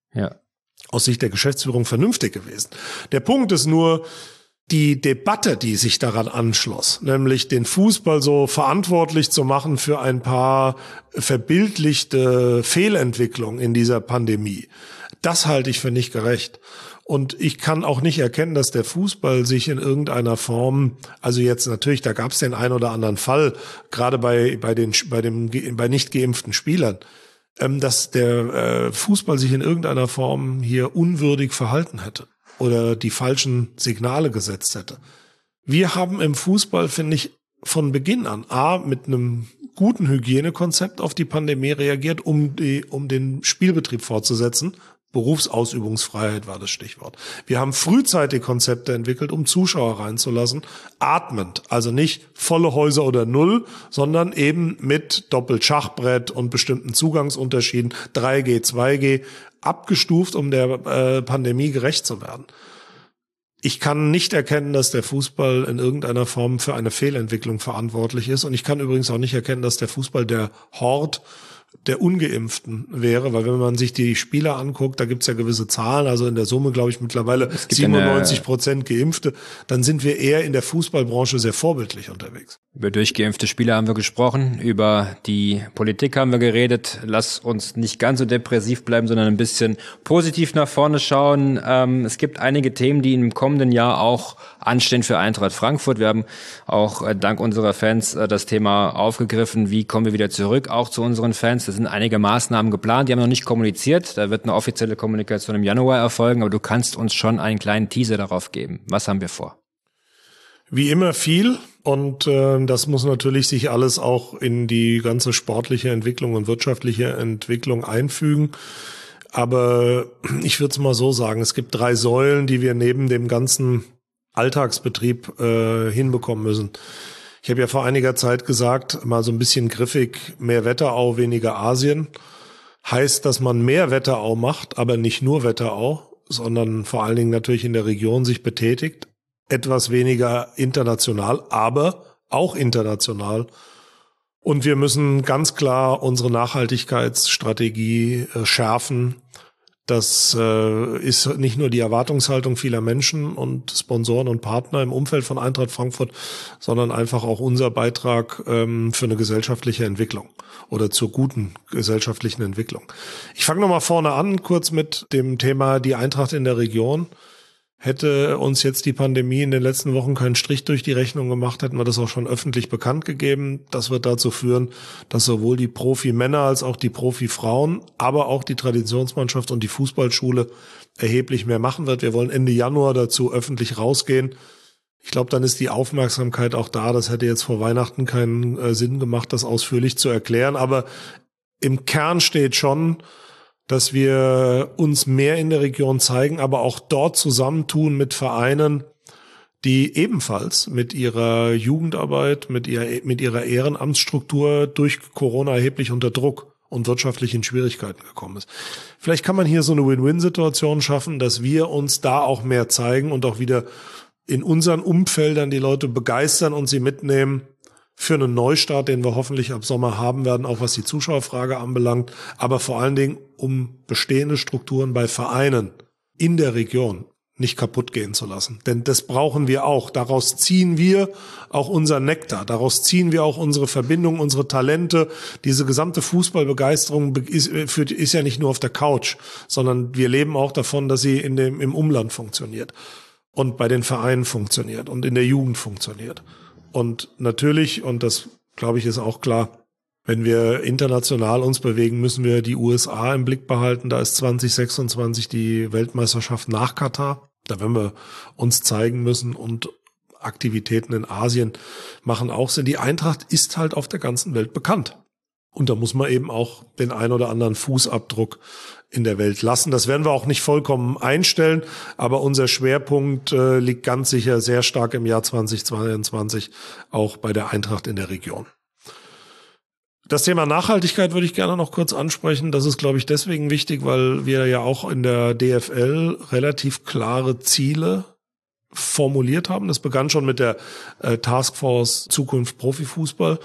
aus Sicht der Geschäftsführung vernünftig gewesen. Der Punkt ist nur, die Debatte, die sich daran anschloss, nämlich den Fußball so verantwortlich zu machen für ein paar verbildlichte Fehlentwicklungen in dieser Pandemie, das halte ich für nicht gerecht. Und ich kann auch nicht erkennen, dass der Fußball sich in irgendeiner Form, also jetzt natürlich, da gab es den einen oder anderen Fall, gerade bei nicht geimpften Spielern, dass der Fußball sich in irgendeiner Form hier unwürdig verhalten hätte oder die falschen Signale gesetzt hätte. Wir haben im Fußball, finde ich, von Beginn an mit einem guten Hygienekonzept auf die Pandemie reagiert, um den Spielbetrieb fortzusetzen. Berufsausübungsfreiheit war das Stichwort. Wir haben frühzeitig Konzepte entwickelt, um Zuschauer reinzulassen, atmend, also nicht volle Häuser oder null, sondern eben mit Doppelschachbrett und bestimmten Zugangsunterschieden, 3G, 2G, abgestuft, um der Pandemie gerecht zu werden. Ich kann nicht erkennen, dass der Fußball in irgendeiner Form für eine Fehlentwicklung verantwortlich ist. Und ich kann übrigens auch nicht erkennen, dass der Fußball der Hort der Ungeimpften wäre, weil wenn man sich die Spieler anguckt, da gibt's ja gewisse Zahlen, also in der Summe glaube ich mittlerweile 97% Geimpfte, dann sind wir eher in der Fußballbranche sehr vorbildlich unterwegs. Über durchgeimpfte Spieler haben wir gesprochen, über die Politik haben wir geredet. Lass uns nicht ganz so depressiv bleiben, sondern ein bisschen positiv nach vorne schauen. Es gibt einige Themen, die im kommenden Jahr auch anstehen für Eintracht Frankfurt. Wir haben auch dank unserer Fans das Thema aufgegriffen, wie kommen wir wieder zurück, auch zu unseren Fans. Da sind einige Maßnahmen geplant, die haben noch nicht kommuniziert. Da wird eine offizielle Kommunikation im Januar erfolgen, aber du kannst uns schon einen kleinen Teaser darauf geben. Was haben wir vor? Wie immer viel. Und das muss natürlich sich alles auch in die ganze sportliche Entwicklung und wirtschaftliche Entwicklung einfügen. Aber ich würde es mal so sagen, es gibt 3 Säulen, die wir neben dem ganzen Alltagsbetrieb hinbekommen müssen. Ich habe ja vor einiger Zeit gesagt, mal so ein bisschen griffig, mehr Wetterau, weniger Asien. Heißt, dass man mehr Wetterau macht, aber nicht nur Wetterau, sondern vor allen Dingen natürlich in der Region sich betätigt. Etwas weniger international, aber auch international. Und wir müssen ganz klar unsere Nachhaltigkeitsstrategie schärfen. Das ist nicht nur die Erwartungshaltung vieler Menschen und Sponsoren und Partner im Umfeld von Eintracht Frankfurt, sondern einfach auch unser Beitrag für eine gesellschaftliche Entwicklung oder zur guten gesellschaftlichen Entwicklung. Ich fange nochmal vorne an, kurz mit dem Thema die Eintracht in der Region. Hätte uns jetzt die Pandemie in den letzten Wochen keinen Strich durch die Rechnung gemacht, hätten wir das auch schon öffentlich bekannt gegeben. Das wird dazu führen, dass sowohl die Profi-Männer als auch die Profi-Frauen, aber auch die Traditionsmannschaft und die Fußballschule erheblich mehr machen wird. Wir wollen Ende Januar dazu öffentlich rausgehen. Ich glaube, dann ist die Aufmerksamkeit auch da. Das hätte jetzt vor Weihnachten keinen Sinn gemacht, das ausführlich zu erklären. Aber im Kern steht schon, dass wir uns mehr in der Region zeigen, aber auch dort zusammentun mit Vereinen, die ebenfalls mit ihrer Jugendarbeit, mit ihrer Ehrenamtsstruktur durch Corona erheblich unter Druck und wirtschaftlich in Schwierigkeiten gekommen ist. Vielleicht kann man hier so eine Win-Win-Situation schaffen, dass wir uns da auch mehr zeigen und auch wieder in unseren Umfeldern die Leute begeistern und sie mitnehmen für einen Neustart, den wir hoffentlich ab Sommer haben werden, auch was die Zuschauerfrage anbelangt, aber vor allen Dingen, um bestehende Strukturen bei Vereinen in der Region nicht kaputt gehen zu lassen. Denn das brauchen wir auch. Daraus ziehen wir auch unser Nektar. Daraus ziehen wir auch unsere Verbindung, unsere Talente. Diese gesamte Fußballbegeisterung ist ja nicht nur auf der Couch, sondern wir leben auch davon, dass sie im Umland funktioniert und bei den Vereinen funktioniert und in der Jugend funktioniert. Und natürlich, und das glaube ich ist auch klar, wenn wir international uns bewegen, müssen wir die USA im Blick behalten. Da ist 2026 die Weltmeisterschaft nach Katar. Da werden wir uns zeigen müssen und Aktivitäten in Asien machen auch Sinn. Die Eintracht ist halt auf der ganzen Welt bekannt. Und da muss man eben auch den ein oder anderen Fußabdruck in der Welt lassen. Das werden wir auch nicht vollkommen einstellen, aber unser Schwerpunkt liegt ganz sicher sehr stark im Jahr 2022 auch bei der Eintracht in der Region. Das Thema Nachhaltigkeit würde ich gerne noch kurz ansprechen. Das ist, glaube ich, deswegen wichtig, weil wir ja auch in der DFL relativ klare Ziele formuliert haben. Das begann schon mit der Taskforce Zukunft Profifußball.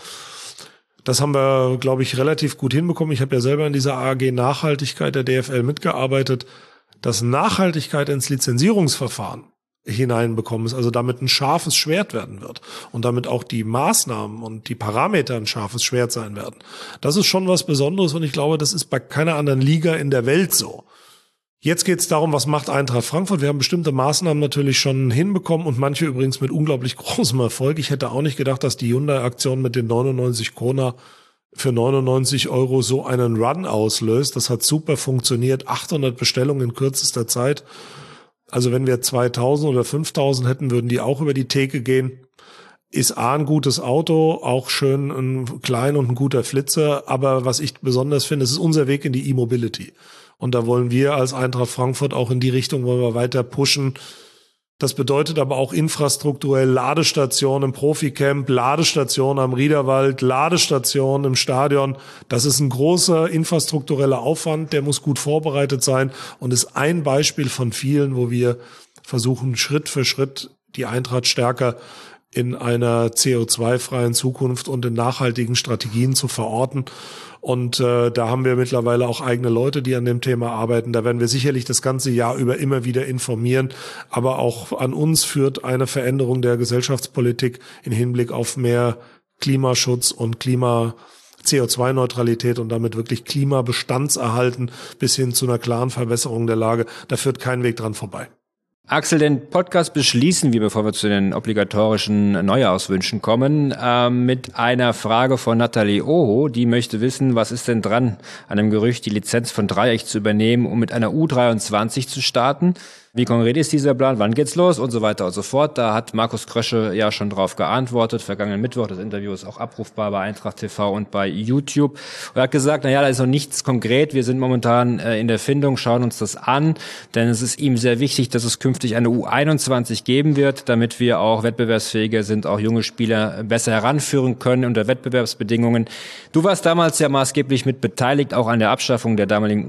Das haben wir, glaube ich, relativ gut hinbekommen. Ich habe ja selber in dieser AG Nachhaltigkeit der DFL mitgearbeitet. Dass Nachhaltigkeit ins Lizenzierungsverfahren hineinbekommen ist, also damit ein scharfes Schwert werden wird und damit auch die Maßnahmen und die Parameter ein scharfes Schwert sein werden. Das ist schon was Besonderes und ich glaube, das ist bei keiner anderen Liga in der Welt so. Jetzt geht es darum, was macht Eintracht Frankfurt. Wir haben bestimmte Maßnahmen natürlich schon hinbekommen und manche übrigens mit unglaublich großem Erfolg. Ich hätte auch nicht gedacht, dass die Hyundai-Aktion mit den 99 Kona für 99 € so einen Run auslöst. Das hat super funktioniert. 800 Bestellungen in kürzester Zeit. Also wenn wir 2000 oder 5000 hätten, würden die auch über die Theke gehen. Ist ein gutes Auto, auch schön klein und ein guter Flitzer. Aber was ich besonders finde, es ist unser Weg in die E-Mobility. Und da wollen wir als Eintracht Frankfurt auch in die Richtung, wollen wir weiter pushen. Das bedeutet aber auch infrastrukturell Ladestationen im Proficamp, Ladestationen am Riederwald, Ladestationen im Stadion. Das ist ein großer infrastruktureller Aufwand, der muss gut vorbereitet sein und ist ein Beispiel von vielen, wo wir versuchen, Schritt für Schritt die Eintracht stärker in einer CO2-freien Zukunft und in nachhaltigen Strategien zu verorten. Und da haben wir mittlerweile auch eigene Leute, die an dem Thema arbeiten. Da werden wir sicherlich das ganze Jahr über immer wieder informieren. Aber auch an uns führt eine Veränderung der Gesellschaftspolitik in Hinblick auf mehr Klimaschutz und CO2-Neutralität und damit wirklich Klimabestandserhalten bis hin zu einer klaren Verbesserung der Lage. Da führt kein Weg dran vorbei. Axel, den Podcast beschließen wir, bevor wir zu den obligatorischen Neujahrswünschen kommen, mit einer Frage von Nathalie Oho. Die möchte wissen, was ist denn dran an dem Gerücht, die Lizenz von Dreieich zu übernehmen, um mit einer U23 zu starten? Wie konkret ist dieser Plan? Wann geht's los? Und so weiter und so fort. Da hat Markus Krösche ja schon drauf geantwortet. Vergangenen Mittwoch. Das Interview ist auch abrufbar bei Eintracht TV und bei YouTube. Und er hat gesagt, da ist noch nichts konkret. Wir sind momentan in der Findung, schauen uns das an. Denn es ist ihm sehr wichtig, dass es künftig eine U21 geben wird, damit wir auch wettbewerbsfähiger sind, auch junge Spieler besser heranführen können unter Wettbewerbsbedingungen. Du warst damals ja maßgeblich mit beteiligt, auch an der Abschaffung der damaligen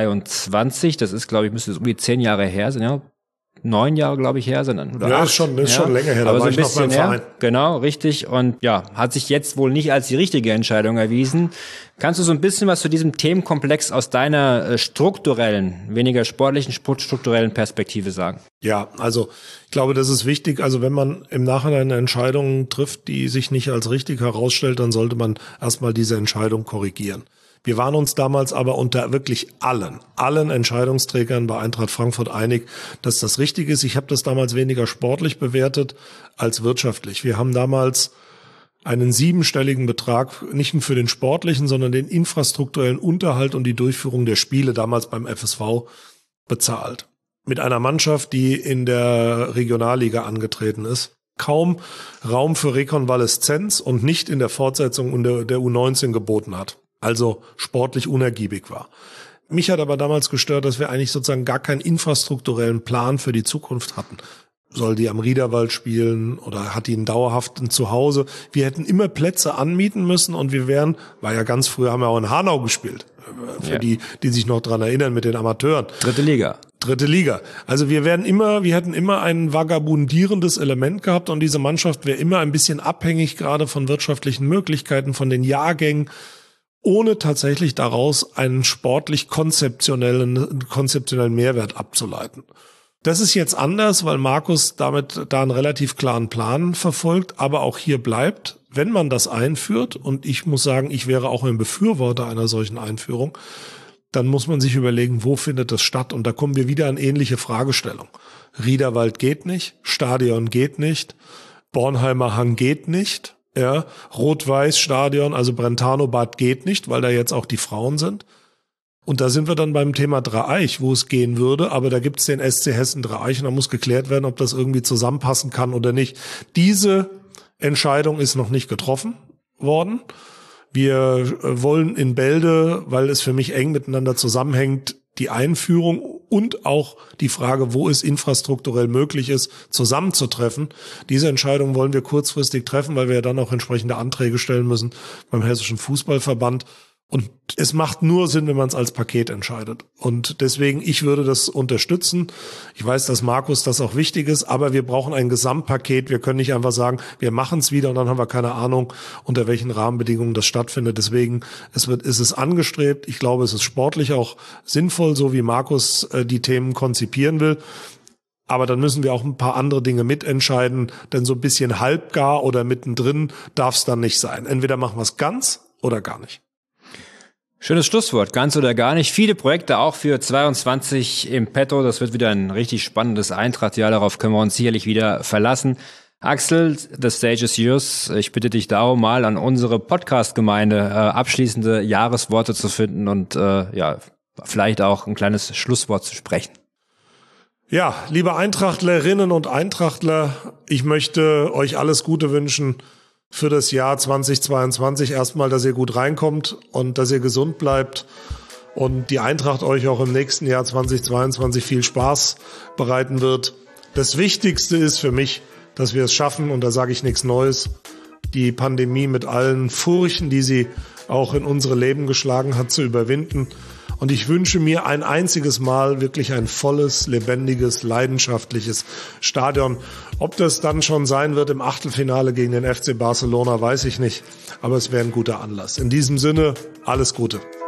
U23. Das ist, glaube ich, müsste es um die 10 Jahre her sein, ja. 9 Jahre, glaube ich, her sind. Oder ja, 8. ist schon länger her. Aber da war so ein ich noch bisschen beim Verein. Genau, richtig. Und ja, hat sich jetzt wohl nicht als die richtige Entscheidung erwiesen. Kannst du so ein bisschen was zu diesem Themenkomplex aus deiner strukturellen, weniger sportlichen, strukturellen Perspektive sagen? Ja, also ich glaube, das ist wichtig. Also wenn man im Nachhinein eine Entscheidung trifft, die sich nicht als richtig herausstellt, dann sollte man erstmal diese Entscheidung korrigieren. Wir waren uns damals aber unter wirklich allen Entscheidungsträgern bei Eintracht Frankfurt einig, dass das richtig ist. Ich habe das damals weniger sportlich bewertet als wirtschaftlich. Wir haben damals einen 7-stelligen Betrag, nicht nur für den sportlichen, sondern den infrastrukturellen Unterhalt und die Durchführung der Spiele damals beim FSV bezahlt. Mit einer Mannschaft, die in der Regionalliga angetreten ist. Kaum Raum für Rekonvaleszenz und nicht in der Fortsetzung der U19 geboten hat. Also sportlich unergiebig war. Mich hat aber damals gestört, dass wir eigentlich sozusagen gar keinen infrastrukturellen Plan für die Zukunft hatten. Soll die am Riederwald spielen oder hat die einen dauerhaften Zuhause? Wir hätten immer Plätze anmieten müssen und war ja ganz früher, haben wir auch in Hanau gespielt. Für die sich noch dran erinnern mit den Amateuren. Dritte Liga. Also wir hätten immer ein vagabundierendes Element gehabt und diese Mannschaft wäre immer ein bisschen abhängig, gerade von wirtschaftlichen Möglichkeiten, von den Jahrgängen, ohne tatsächlich daraus einen sportlich konzeptionellen Mehrwert abzuleiten. Das ist jetzt anders, weil Markus damit da einen relativ klaren Plan verfolgt, aber auch hier bleibt, wenn man das einführt, und ich muss sagen, ich wäre auch ein Befürworter einer solchen Einführung, dann muss man sich überlegen, wo findet das statt? Und da kommen wir wieder an ähnliche Fragestellung. Riederwald geht nicht, Stadion geht nicht, Bornheimer Hang geht nicht. Ja, Rot-Weiß-Stadion, also Brentano-Bad geht nicht, weil da jetzt auch die Frauen sind. Und da sind wir dann beim Thema Dreieich, wo es gehen würde, aber da gibt es den SC Hessen Dreieich und da muss geklärt werden, ob das irgendwie zusammenpassen kann oder nicht. Diese Entscheidung ist noch nicht getroffen worden. Wir wollen in Bälde, weil es für mich eng miteinander zusammenhängt, die Einführung und auch die Frage, wo es infrastrukturell möglich ist, zusammenzutreffen. Diese Entscheidung wollen wir kurzfristig treffen, weil wir ja dann auch entsprechende Anträge stellen müssen beim Hessischen Fußballverband. Und es macht nur Sinn, wenn man es als Paket entscheidet. Und deswegen, ich würde das unterstützen. Ich weiß, dass Markus das auch wichtig ist, aber wir brauchen ein Gesamtpaket. Wir können nicht einfach sagen, wir machen es wieder und dann haben wir keine Ahnung, unter welchen Rahmenbedingungen das stattfindet. Deswegen ist es angestrebt. Ich glaube, es ist sportlich auch sinnvoll, so wie Markus die Themen konzipieren will. Aber dann müssen wir auch ein paar andere Dinge mitentscheiden, denn so ein bisschen halbgar oder mittendrin darf es dann nicht sein. Entweder machen wir es ganz oder gar nicht. Schönes Schlusswort, ganz oder gar nicht. Viele Projekte auch für 22 im Petto. Das wird wieder ein richtig spannendes Eintracht-Jahr. Darauf können wir uns sicherlich wieder verlassen. Axel, the stage is yours. Ich bitte dich darum, mal an unsere Podcast-Gemeinde abschließende Jahresworte zu finden und vielleicht auch ein kleines Schlusswort zu sprechen. Ja, liebe Eintrachtlerinnen und Eintrachtler, ich möchte euch alles Gute wünschen für das Jahr 2022. Erstmal, dass ihr gut reinkommt und dass ihr gesund bleibt und die Eintracht euch auch im nächsten Jahr 2022 viel Spaß bereiten wird. Das Wichtigste ist für mich, dass wir es schaffen, und da sage ich nichts Neues, die Pandemie mit allen Furchen, die sie auch in unsere Leben geschlagen hat, zu überwinden. Und ich wünsche mir ein einziges Mal wirklich ein volles, lebendiges, leidenschaftliches Stadion. Ob das dann schon sein wird im Achtelfinale gegen den FC Barcelona, weiß ich nicht. Aber es wäre ein guter Anlass. In diesem Sinne, alles Gute.